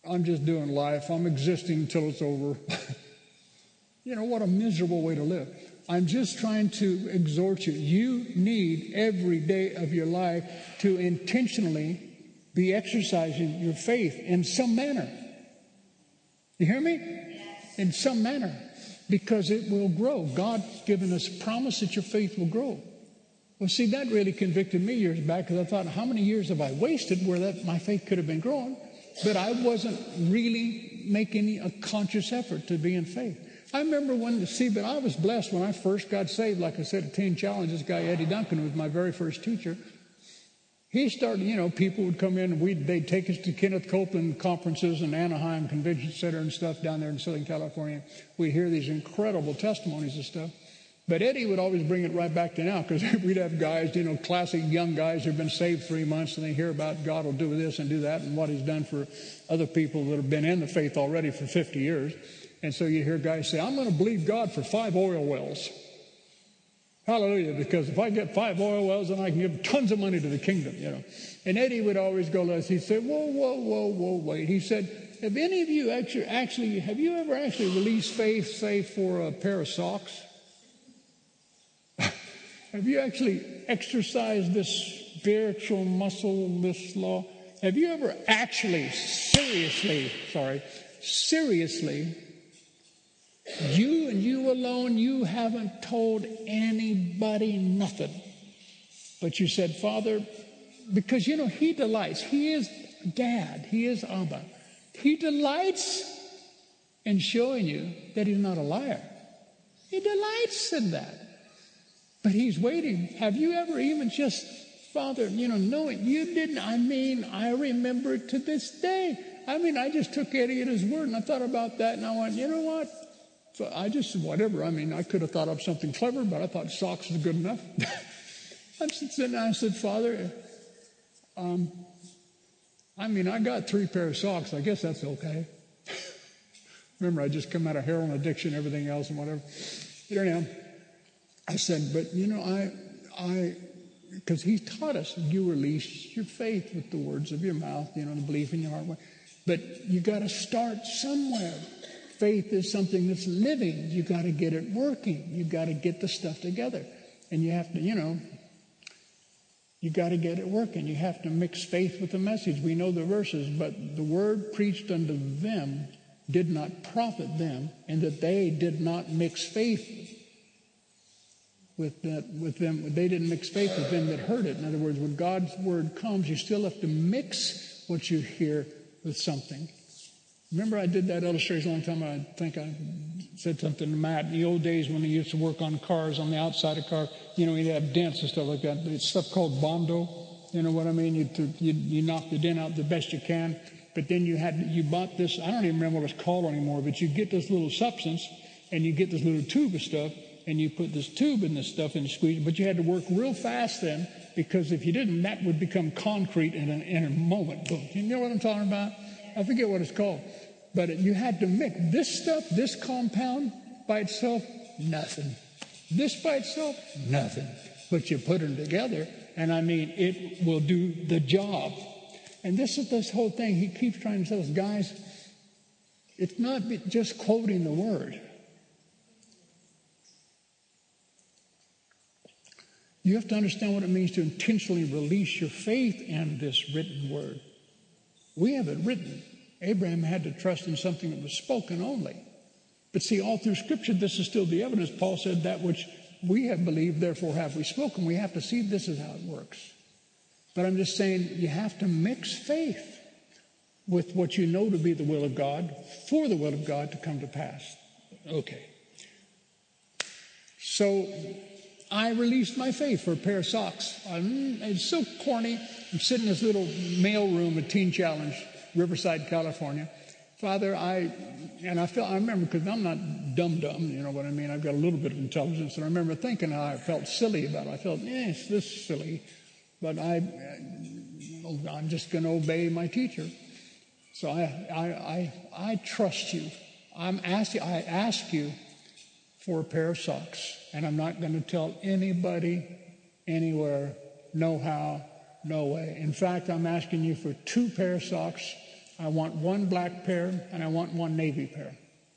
I'm just doing life. I'm existing until it's over. You know, what a miserable way to live. I'm just trying to exhort you. You need every day of your life to intentionally be exercising your faith in some manner. You hear me? Yes. In some manner. Because it will grow. God's given us a promise that your faith will grow. Well, see, that really convicted me years back, because I thought, how many years have I wasted where my faith could have been growing? But I wasn't really making a conscious effort to be in faith. I remember but I was blessed when I first got saved. Like I said, at Teen Challenge, this guy, Eddie Duncan, was my very first teacher. He started, people would come in and they'd take us to Kenneth Copeland conferences and Anaheim Convention Center and stuff down there in Southern California. We'd hear these incredible testimonies and stuff. But Eddie would always bring it right back to now, because we'd have guys, classic young guys who've been saved 3 months, and they hear about God will do this and do that and what he's done for other people that have been in the faith already for 50 years. And so you hear guys say, I'm going to believe God for 5 oil wells. Hallelujah, because if I get 5 oil wells, then I can give tons of money to the kingdom, And Eddie would always go, he'd say, whoa, wait. He said, have any of you have you ever actually released faith, say, for a pair of socks? Have you actually exercised this spiritual muscle, this law? Have you ever actually seriously, you and you alone, you haven't told anybody nothing. But you said, Father, because, he delights. He is Dad. He is Abba. He delights in showing you that he's not a liar. He delights in that. But he's waiting. Have you ever even just, Father, knowing you didn't? I remember it to this day. I just took Eddie at his word, and I thought about that, and I went, you know what? So I just, whatever. I could have thought up something clever, but I thought socks was good enough. I said, Father, I got 3 pair of socks. I guess that's okay. Remember, I just come out of heroin addiction, everything else, and whatever. Anyhow, I said, but because he taught us, you release your faith with the words of your mouth, the belief in your heart. But you got to start somewhere. Faith is something that's living. You got to get it working. You got to get the stuff together. And you have to, you got to get it working. You have to mix faith with the message. We know the verses, but the word preached unto them did not profit them, and that they did not mix faith with them. They didn't mix faith with them that heard it. In other words, when God's word comes, you still have to mix what you hear with something. Remember, I did that illustration a long time. I think I said something to Matt in the old days when he used to work on cars, on the outside of cars. He'd have dents and stuff like that. It's stuff called Bondo. You know what I mean? You knock the dent out the best you can. But then you bought this. I don't even remember what it's called anymore. But you get this little substance, and you get this little tube of stuff, and you put this tube in this stuff and you squeeze it. But you had to work real fast then, because if you didn't, that would become concrete in a moment. Boom. You know what I'm talking about? I forget what it's called. But you had to mix this stuff, this compound by itself, nothing. This by itself, nothing. But you put them together, and it will do the job. And this is this whole thing. He keeps trying to tell us, guys, it's not just quoting the word. You have to understand what it means to intentionally release your faith in this written word. We have it written. Abraham had to trust in something that was spoken only. But see, all through Scripture, this is still the evidence. Paul said, that which we have believed, therefore have we spoken. We have to see this is how it works. But I'm just saying, you have to mix faith with what you know to be the will of God, for the will of God to come to pass. Okay. So I released my faith for a pair of socks. It's so corny. I'm sitting in this little mail room at Teen Challenge, Riverside, California. Father, I remember, because I'm not dumb, you know what I mean? I've got a little bit of intelligence, and I remember thinking how I felt silly about it. I felt, it's this silly, but I'm just going to obey my teacher. So I trust you. I ask you for a pair of socks, and I'm not going to tell anybody, anywhere, no how, no way. In fact, I'm asking you for 2 pair of socks I want one black pair, and I want one navy pair.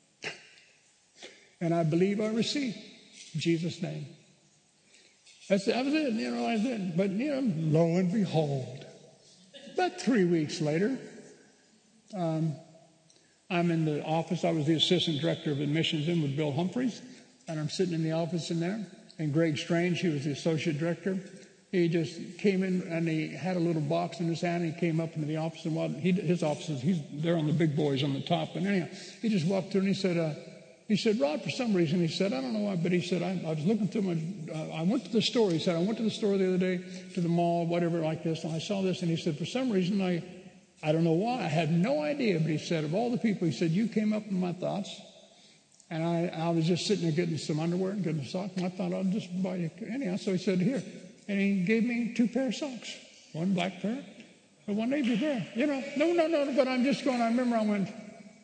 And I believe I received. In Jesus' name. That was it, I said. But, lo and behold, about 3 weeks later, I'm in the office. I was the assistant director of admissions in with Bill Humphreys, and I'm sitting in the office in there. And Greg Strange, he was the associate director. He just came in, and he had a little box in his hand, and he came up into the office. And his office is, they're on the big boys on the top. But anyhow, he just walked through, and he said, Rod, for some reason, he said, I don't know why, but he said, I was looking through I went to the store. He said, I went to the store the other day, to the mall, whatever like this, and I saw this. And he said, for some reason, I don't know why, I had no idea, but he said, of all the people, he said, you came up in my thoughts. And I was just sitting there getting some underwear and getting socks, and I thought I'd just buy you. Anyhow, so he said, here. And he gave me 2 pair of socks, one black pair and one navy pair. No, but I'm just going, I remember I went,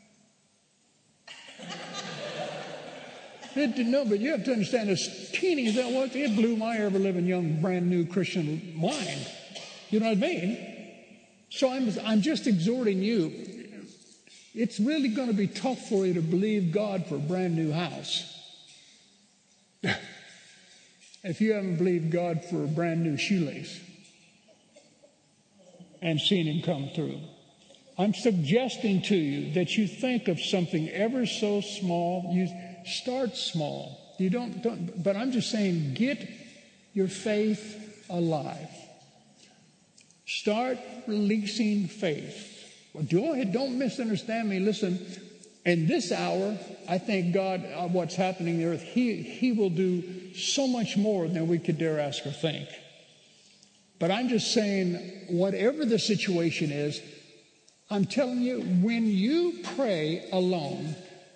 no, but you have to understand, as teeny as that was, it blew my ever-living young, brand-new Christian mind. You know what I mean? So I'm just exhorting you. It's really going to be tough for you to believe God for a brand-new house if you haven't believed God for a brand-new shoelace and seen Him come through. I'm suggesting to you that you think of something ever so small. You start small. You don't. But I'm just saying, get your faith alive. Start releasing faith. Well, don't misunderstand me. Listen, in this hour, I thank God what's happening on the earth. He will do so much more than we could dare ask or think. But I'm just saying, whatever the situation is, I'm telling you, when you pray alone,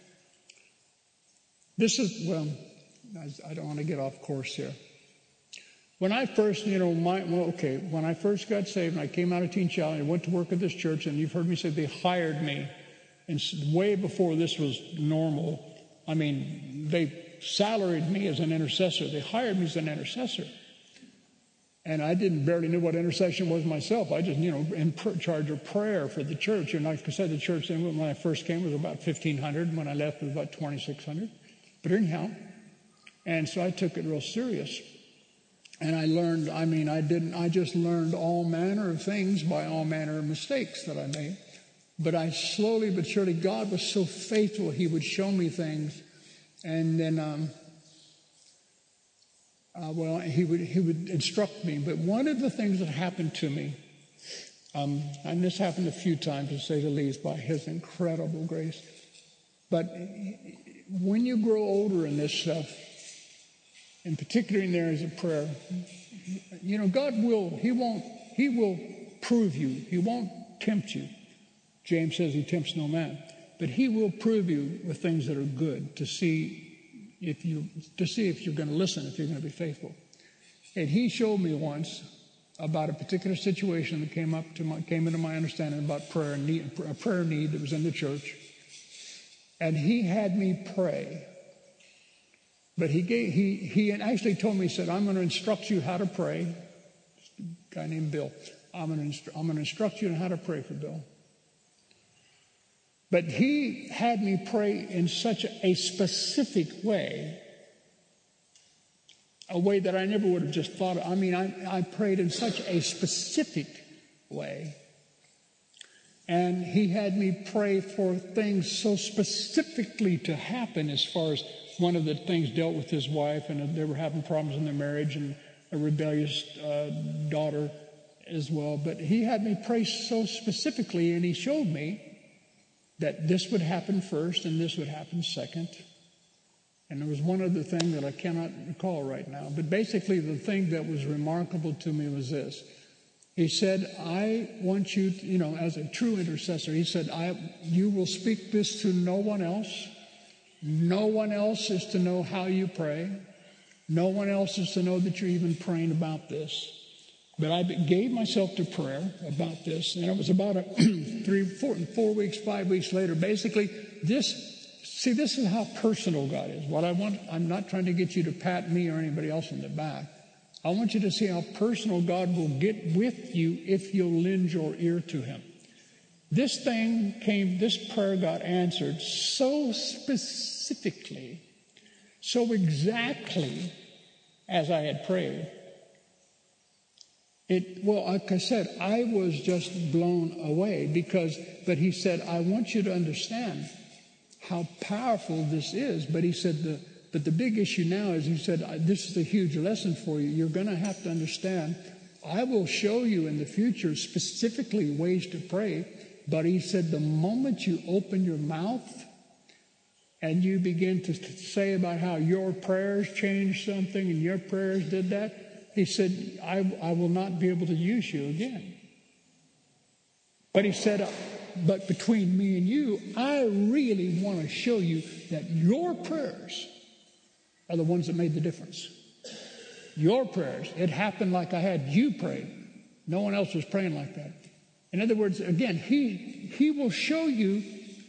I don't want to get off course here. When I first, when I first got saved and I came out of Teen Challenge, I went to work at this church, and you've heard me say they hired me, and way before this was normal. I mean, they salaried me as an intercessor. They hired me as an intercessor. And I barely knew what intercession was myself. I just, in charge of prayer for the church. And like I said, the church when I first came was about 1,500. And when I left, it was about 2,600. But anyhow, and so I took it real serious. And I learned, I just learned all manner of things by all manner of mistakes that I made. But I slowly but surely, God was so faithful, He would show me things. And then, He would instruct me. But one of the things that happened to me, and this happened a few times, to say the least, by His incredible grace. But when you grow older in this stuff, and particularly in the areas of prayer, God He will prove you. He won't tempt you. James says He tempts no man. But He will prove you with things that are good to see if you're going to listen, if you're going to be faithful. And He showed me once about a particular situation that came into my understanding about prayer and a prayer need that was in the church. And He had me pray. But he actually told me, He said, I'm going to instruct you how to pray. A guy named Bill. I'm going to instruct you on how to pray for Bill. But He had me pray in such a specific way, a way that I never would have just thought of. I prayed in such a specific way. And He had me pray for things so specifically to happen, as far as one of the things dealt with his wife, and they were having problems in their marriage, and a rebellious daughter as well. But He had me pray so specifically, and He showed me that this would happen first and this would happen second. And there was one other thing that I cannot recall right now. But basically the thing that was remarkable to me was this. He said, I want you, as a true intercessor, He said, you will speak this to no one else. No one else is to know how you pray. No one else is to know that you're even praying about this. But I gave myself to prayer about this, and it was about 4 weeks, 5 weeks later. Basically, this is how personal God is. I'm not trying to get you to pat me or anybody else in the back. I want you to see how personal God will get with you if you'll lend your ear to Him. This prayer got answered so specifically, so exactly as I had prayed. Like I said, I was just blown away but he said, I want you to understand how powerful this is. But he said, but the big issue now is, he said, this is a huge lesson for you. You're going to have to understand, I will show you in the future specifically ways to pray. But he said, the moment you open your mouth and you begin to say about how your prayers changed something and your prayers did that, he said, I will not be able to use you again. But he said, but between me and you, I really want to show you that your prayers are the ones that made the difference. Your prayers. It happened like I had you pray. No one else was praying like that. In other words, again, he will show you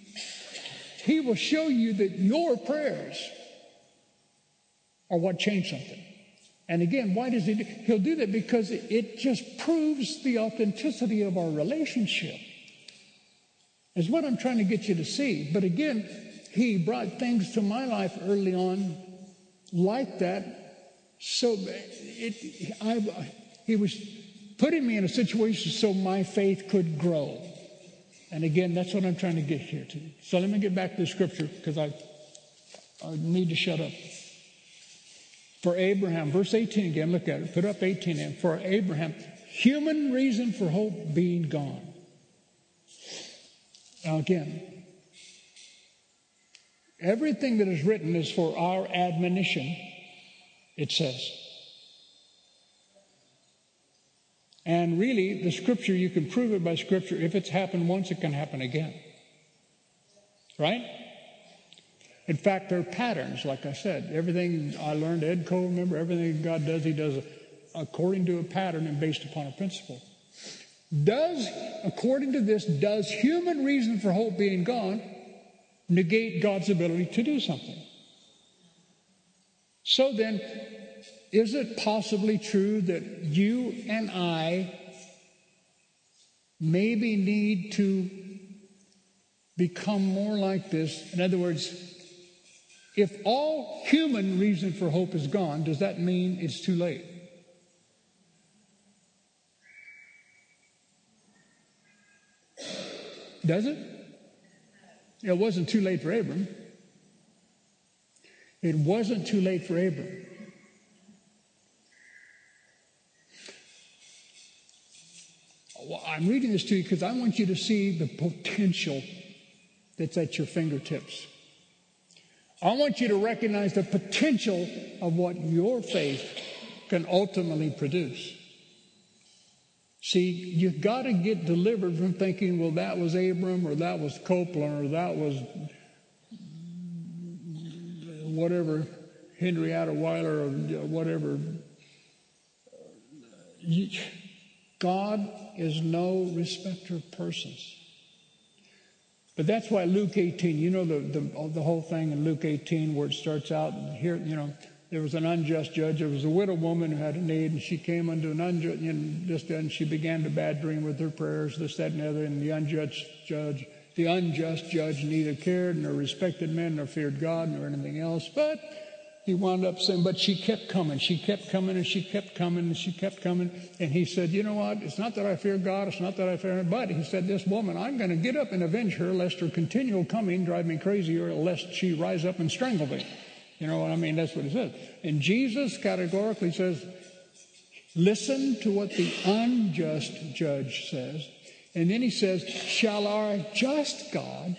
that your prayers are what changed something. And again, why does he'll do that? Because it just proves the authenticity of our relationship, is what I'm trying to get you to see. But again, he brought things to my life early on like that. So he was putting me in a situation so my faith could grow. And again, that's what I'm trying to get here to. So let me get back to the scripture, because I need to shut up. For Abraham, verse 18 again, look at it. Put up 18 in. For Abraham, human reason for hope being gone. Now again, everything that is written is for our admonition, it says. And really, the scripture, you can prove it by scripture. If it's happened once, it can happen again. Right? In fact, there are patterns, like I said. Everything I learned, Ed Cole, remember, everything God does, he does according to a pattern and based upon a principle. According to this, does human reason for hope being gone negate God's ability to do something? So then, is it possibly true that you and I maybe need to become more like this? In other words, if all human reason for hope is gone, does that mean it's too late? Does it? It wasn't too late for Abram. It wasn't too late for Abram. I'm reading this to you because I want you to see the potential that's at your fingertips. I want you to recognize the potential of what your faith can ultimately produce. See, you've got to get delivered from thinking, well, that was Abram, or that was Copeland, or that was whatever, Henrietta Weiler, or whatever. God is no respecter of persons. But that's why Luke 18, you know the whole thing in Luke 18 where it starts out, here, there was an unjust judge. There was a widow woman who had a need, and she came unto an unjust, and she began to bad dream with her prayers, this, that, and the other, and the unjust judge neither cared nor respected men nor feared God nor anything else, but he wound up saying, but she kept coming, and she kept coming, and she kept coming. And he said, you know what? It's not that I fear God. It's not that I fear him. But he said, this woman, I'm going to get up and avenge her, lest her continual coming drive me crazy, or lest she rise up and strangle me. You know what I mean? That's what he says. And Jesus categorically says, listen to what the unjust judge says. And then he says, shall our just God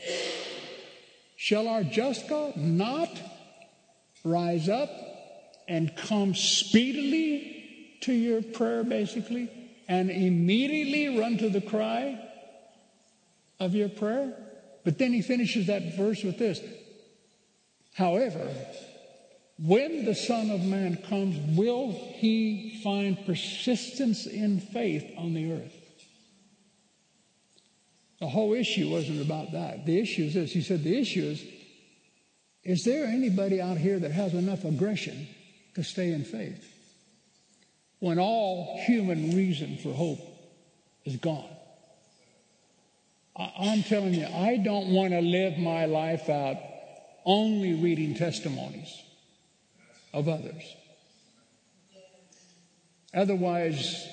not rise up and come speedily to your prayer, basically, and immediately run to the cry of your prayer? But then he finishes that verse with this. However, when the Son of Man comes, will he find persistence in faith on the earth? The whole issue wasn't about that. The issue is this. He said the issue is there anybody out here that has enough aggression to stay in faith when all human reason for hope is gone? I'm telling you, I don't want to live my life out only reading testimonies of others. Otherwise,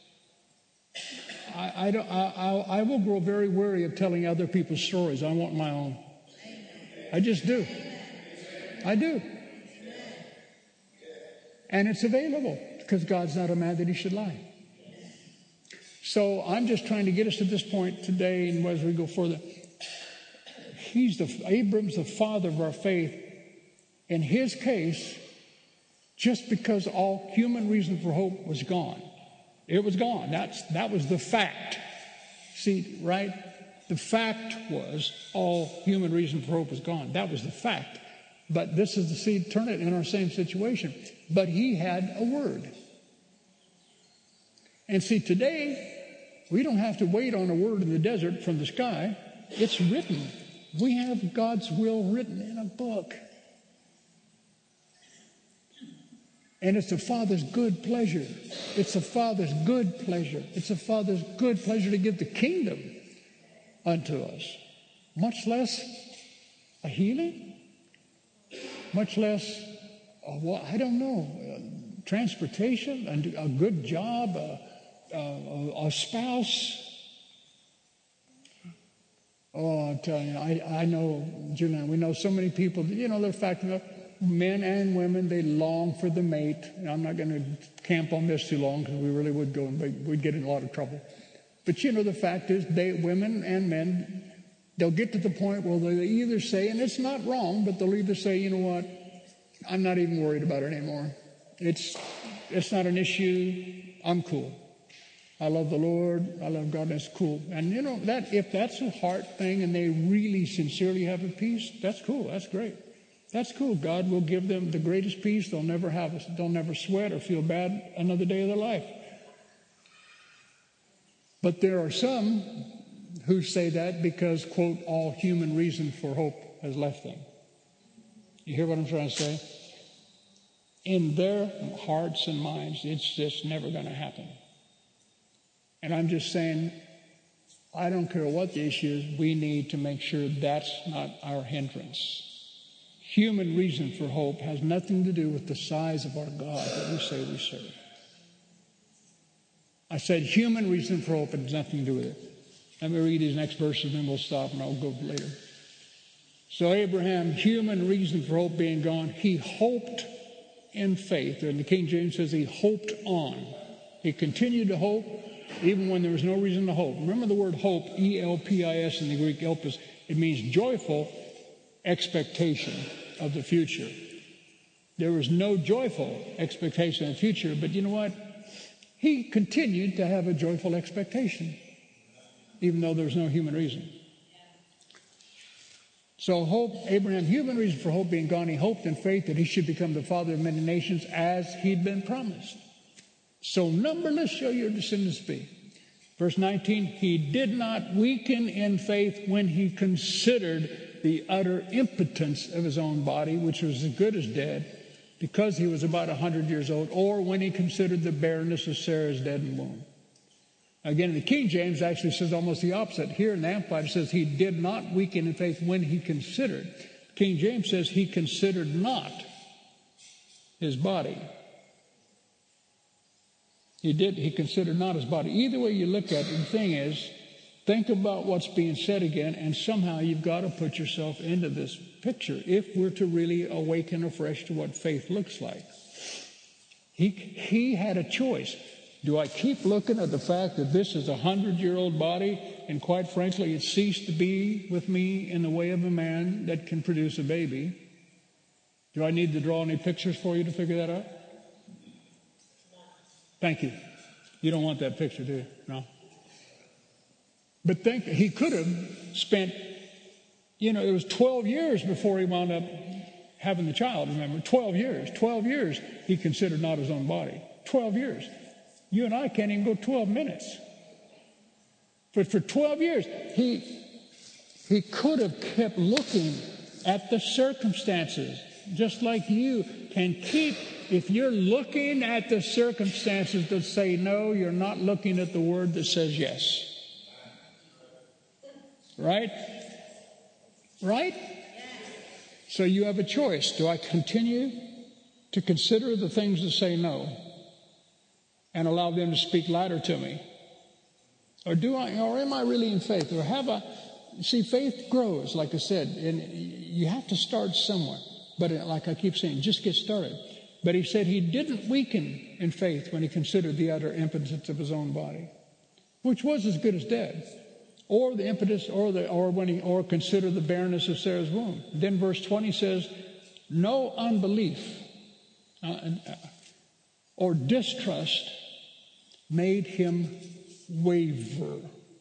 I will grow very weary of telling other people's stories. I want my own. I just do. I do. And it's available because God's not a man that he should lie. So I'm just trying to get us to this point today, and as we go further, Abram's the father of our faith. In his case, just because all human reason for hope was gone, it was gone. That was the fact. See, right? The fact was all human reason for hope was gone. That was the fact. But this is the seed, turn it in our same situation. But he had a word. And see, today, we don't have to wait on a word in the desert from the sky. It's written. We have God's will written in a book. And it's the Father's good pleasure. It's the Father's good pleasure. It's the Father's good pleasure to give the kingdom unto us. Much less a healing. Much less, I don't know, transportation, a good job, a spouse. Oh, I'm telling you, I know, Julian, we know so many people, they're factoring up. Men and women, they long for the mate. And I'm not going to camp on this too long because we really would go and we'd get in a lot of trouble. But the fact is, women and men, they'll get to the point where they either say, and it's not wrong, but they'll either say, you know what, I'm not even worried about it anymore. It's not an issue. I'm cool. I love the Lord. I love God. That's cool. And that if that's a heart thing and they really sincerely have a peace, that's cool. That's great. That's cool. God will give them the greatest peace. They'll never sweat or feel bad another day of their life. But there are some who say that because, quote, all human reason for hope has left them. You hear what I'm trying to say? In their hearts and minds, it's just never going to happen. And I'm just saying, I don't care what the issue is, we need to make sure that's not our hindrance. Human reason for hope has nothing to do with the size of our God that we say we serve. I said human reason for hope has nothing to do with it. Let me read these next verses and then we'll stop and I'll go later. So Abraham, human reason for hope being gone, he hoped in faith. And the King James says he hoped on. He continued to hope even when there was no reason to hope. Remember the word hope, E-L-P-I-S in the Greek, elpis. It means joyful expectation of the future. There was no joyful expectation of the future, but you know what? He continued to have a joyful expectation, even though there was no human reason. So hope, Abraham, human reason for hope being gone, he hoped in faith that he should become the father of many nations as he'd been promised. So numberless shall your descendants be. Verse 19, he did not weaken in faith when he considered the utter impotence of his own body, which was as good as dead, because he was about 100 years old, or when he considered the barrenness of Sarah's dead womb. Again, the King James actually says almost the opposite. Here in the Amplified it says he did not weaken in faith when he considered. King James says he considered not his body. He considered not his body. Either way you look at it, the thing is, think about what's being said again, and somehow you've got to put yourself into this picture if we're to really awaken afresh to what faith looks like. He had a choice. Do I keep looking at the fact that this is a 100-year-old body, and quite frankly, it ceased to be with me in the way of a man that can produce a baby? Do I need to draw any pictures for you to figure that out? Thank you. You don't want that picture, do you? No. But he could have spent, it was 12 years before he wound up having the child, remember? 12 years. 12 years he considered not his own body. 12 years. You and I can't even go 12 minutes. But for 12 years, he could have kept looking at the circumstances, just like you can keep. If you're looking at the circumstances that say no, you're not looking at the word that says yes. Right? Right? So you have a choice. Do I continue to consider the things that say no and allow them to speak louder to me? Or am I really in faith? Or see, faith grows, like I said, and you have to start somewhere. But like I keep saying, just get started. But he said he didn't weaken in faith when he considered the utter impotence of his own body, which was as good as dead, or the impetus, or consider the barrenness of Sarah's womb. Then verse 20 says, no unbelief or distrust made him waver.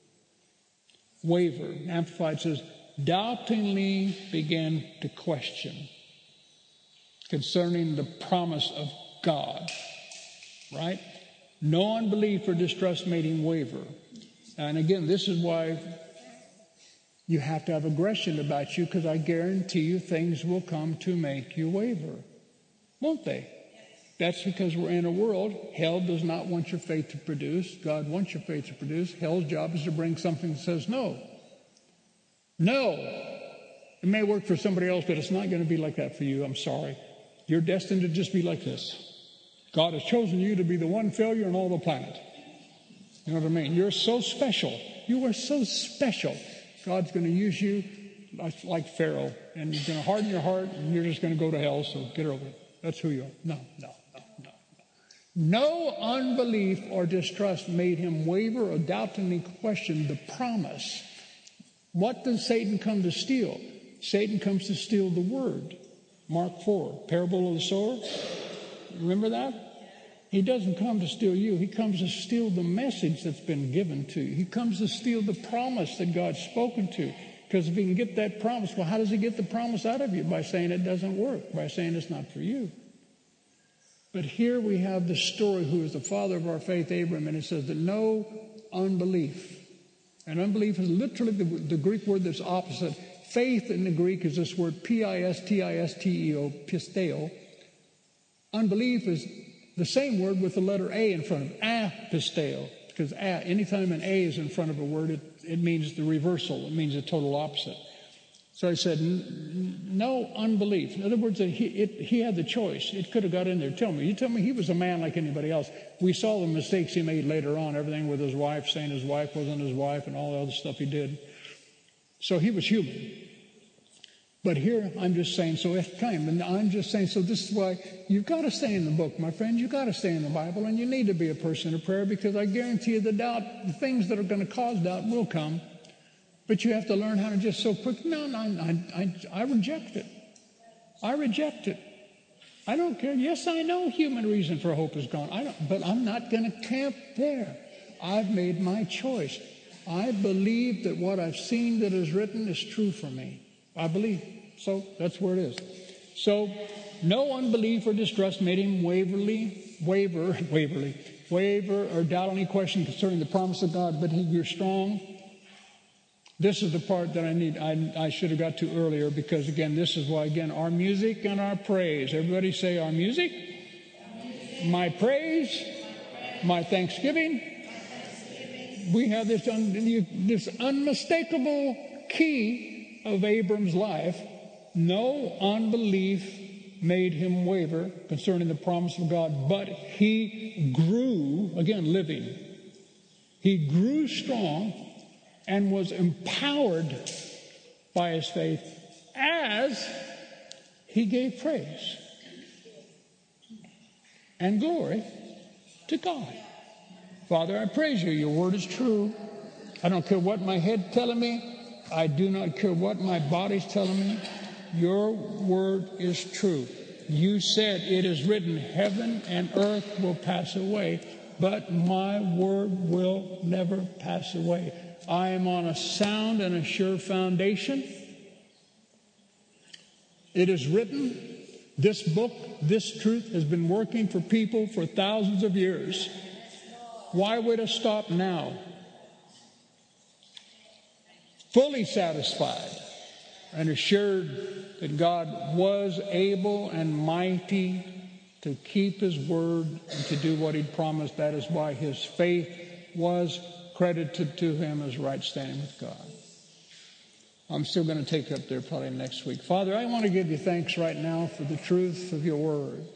Amplified says, doubtingly began to question concerning the promise of God. Right? No unbelief or distrust made him waver. And again, this is why you have to have aggression about you, because I guarantee you things will come to make you waver. Won't they? That's because we're in a world. Hell does not want your faith to produce. God wants your faith to produce. Hell's job is to bring something that says no. No. It may work for somebody else, but it's not going to be like that for you. I'm sorry. You're destined to just be like this. God has chosen you to be the one failure on all the planet. You know what I mean? You're so special. You are so special. God's going to use you like Pharaoh, and he's going to harden your heart, and you're just going to go to hell, so get over it. That's who you are. No. No unbelief or distrust made him waver or doubtingly question the promise. What does Satan come to steal? Satan comes to steal the word. Mark 4, parable of the sower. Remember that? He doesn't come to steal you. He comes to steal the message that's been given to you. He comes to steal the promise that God's spoken to. Because if he can get that promise, well, how does he get the promise out of you? By saying it doesn't work, by saying it's not for you. But here we have the story, who is the father of our faith, Abraham, and it says that no unbelief. And unbelief is literally the Greek word that's opposite. Faith in the Greek is this word pististeo, pisteo. Unbelief is the same word with the letter A in front of it, apisteo. Because anytime an A is in front of a word, it means the reversal. It means the total opposite. So I said, no unbelief. In other words, he had the choice. It could have got in there. You tell me he was a man like anybody else. We saw the mistakes he made later on, everything with his wife, saying his wife wasn't his wife, and all the other stuff he did. So he was human. But here I'm just saying, so it came, and I'm just saying, so this is why you've got to stay in the book, my friend. You've got to stay in the Bible, and you need to be a person of prayer, because I guarantee you the things that are going to cause doubt will come. But you have to learn how to just so quick. No, I reject it. I reject it. I don't care. Yes, I know human reason for hope is gone. But I'm not going to camp there. I've made my choice. I believe that what I've seen that is written is true for me. I believe. So that's where it is. So no unbelief or distrust made him waver or doubt any question concerning the promise of God, but he grew strong. This is the part that I should have got to earlier, because again, this is why, again, our music and our praise. Everybody say our music, my praise, my thanksgiving. We have this unmistakable key of Abram's life. No unbelief made him waver concerning the promise of God, but he grew, again, living. He grew strong and was empowered by his faith as he gave praise and glory to God. Father, I praise you. Your word is true. I don't care what my head's telling me. I do not care what my body's telling me. Your word is true. You said it is written, heaven and earth will pass away, but my word will never pass away. I am on a sound and a sure foundation. It is written. This book, this truth has been working for people for thousands of years. Why would it stop now? Fully satisfied and assured that God was able and mighty to keep his word and to do what he'd promised. That is why his faith was credited to him as right standing with God. I'm still going to take it up there probably next week. Father, I want to give you thanks right now for the truth of your word.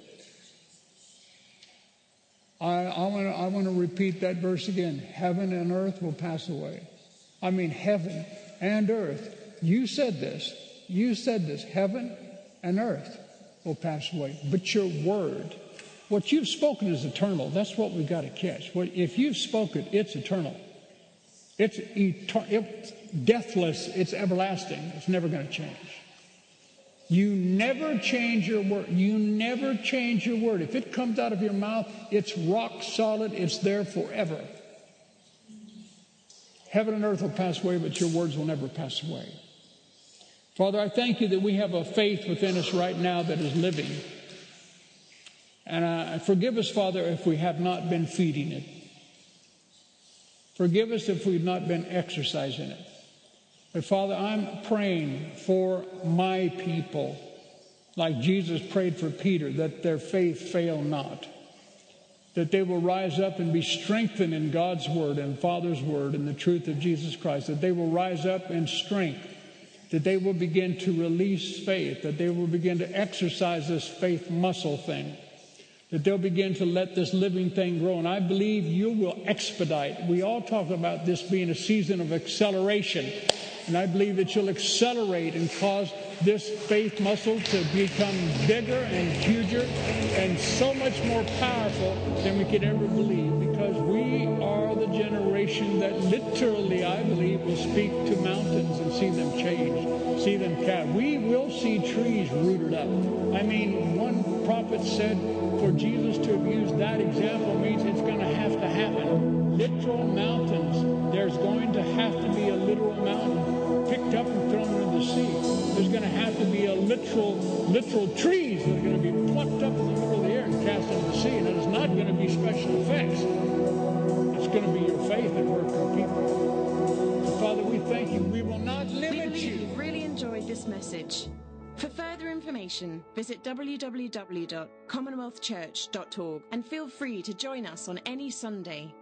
I want to repeat that verse again. Heaven and earth will pass away. I mean, heaven and earth. You said this. You said this. Heaven and earth will pass away. But your word, what you've spoken is eternal. That's what we've got to catch. If you've spoken, it's eternal. It's deathless. It's everlasting. It's never going to change. You never change your word. You never change your word. If it comes out of your mouth, it's rock solid. It's there forever. Heaven and earth will pass away, but your words will never pass away. Father, I thank you that we have a faith within us right now that is living. And forgive us, Father, if we have not been feeding it. Forgive us if we've not been exercising it. But Father, I'm praying for my people, like Jesus prayed for Peter, that their faith fail not, that they will rise up and be strengthened in God's word and Father's word and the truth of Jesus Christ, that they will rise up in strength, that they will begin to release faith, that they will begin to exercise this faith muscle thing, that they'll begin to let this living thing grow. And I believe you will expedite. We all talk about this being a season of acceleration. And I believe that you'll accelerate and cause this faith muscle to become bigger and huger and so much more powerful than we could ever believe, because we are the generation that literally, I believe, will speak to mountains and see them change, see them calve. We will see trees rooted up. I mean, one prophet said for Jesus to have used that example means it's going to happen. Literal mountains. There's going to have to be a literal mountain picked up and thrown into the sea. There's going to have to be a literal trees that are going to be plucked up in the middle of the air and cast into the sea. And it is not going to be special effects. It's going to be your faith at work for people. So, Father, we thank you. We will not limit you. You've really enjoyed this message. For further information, visit www.commonwealthchurch.org and feel free to join us on any Sunday.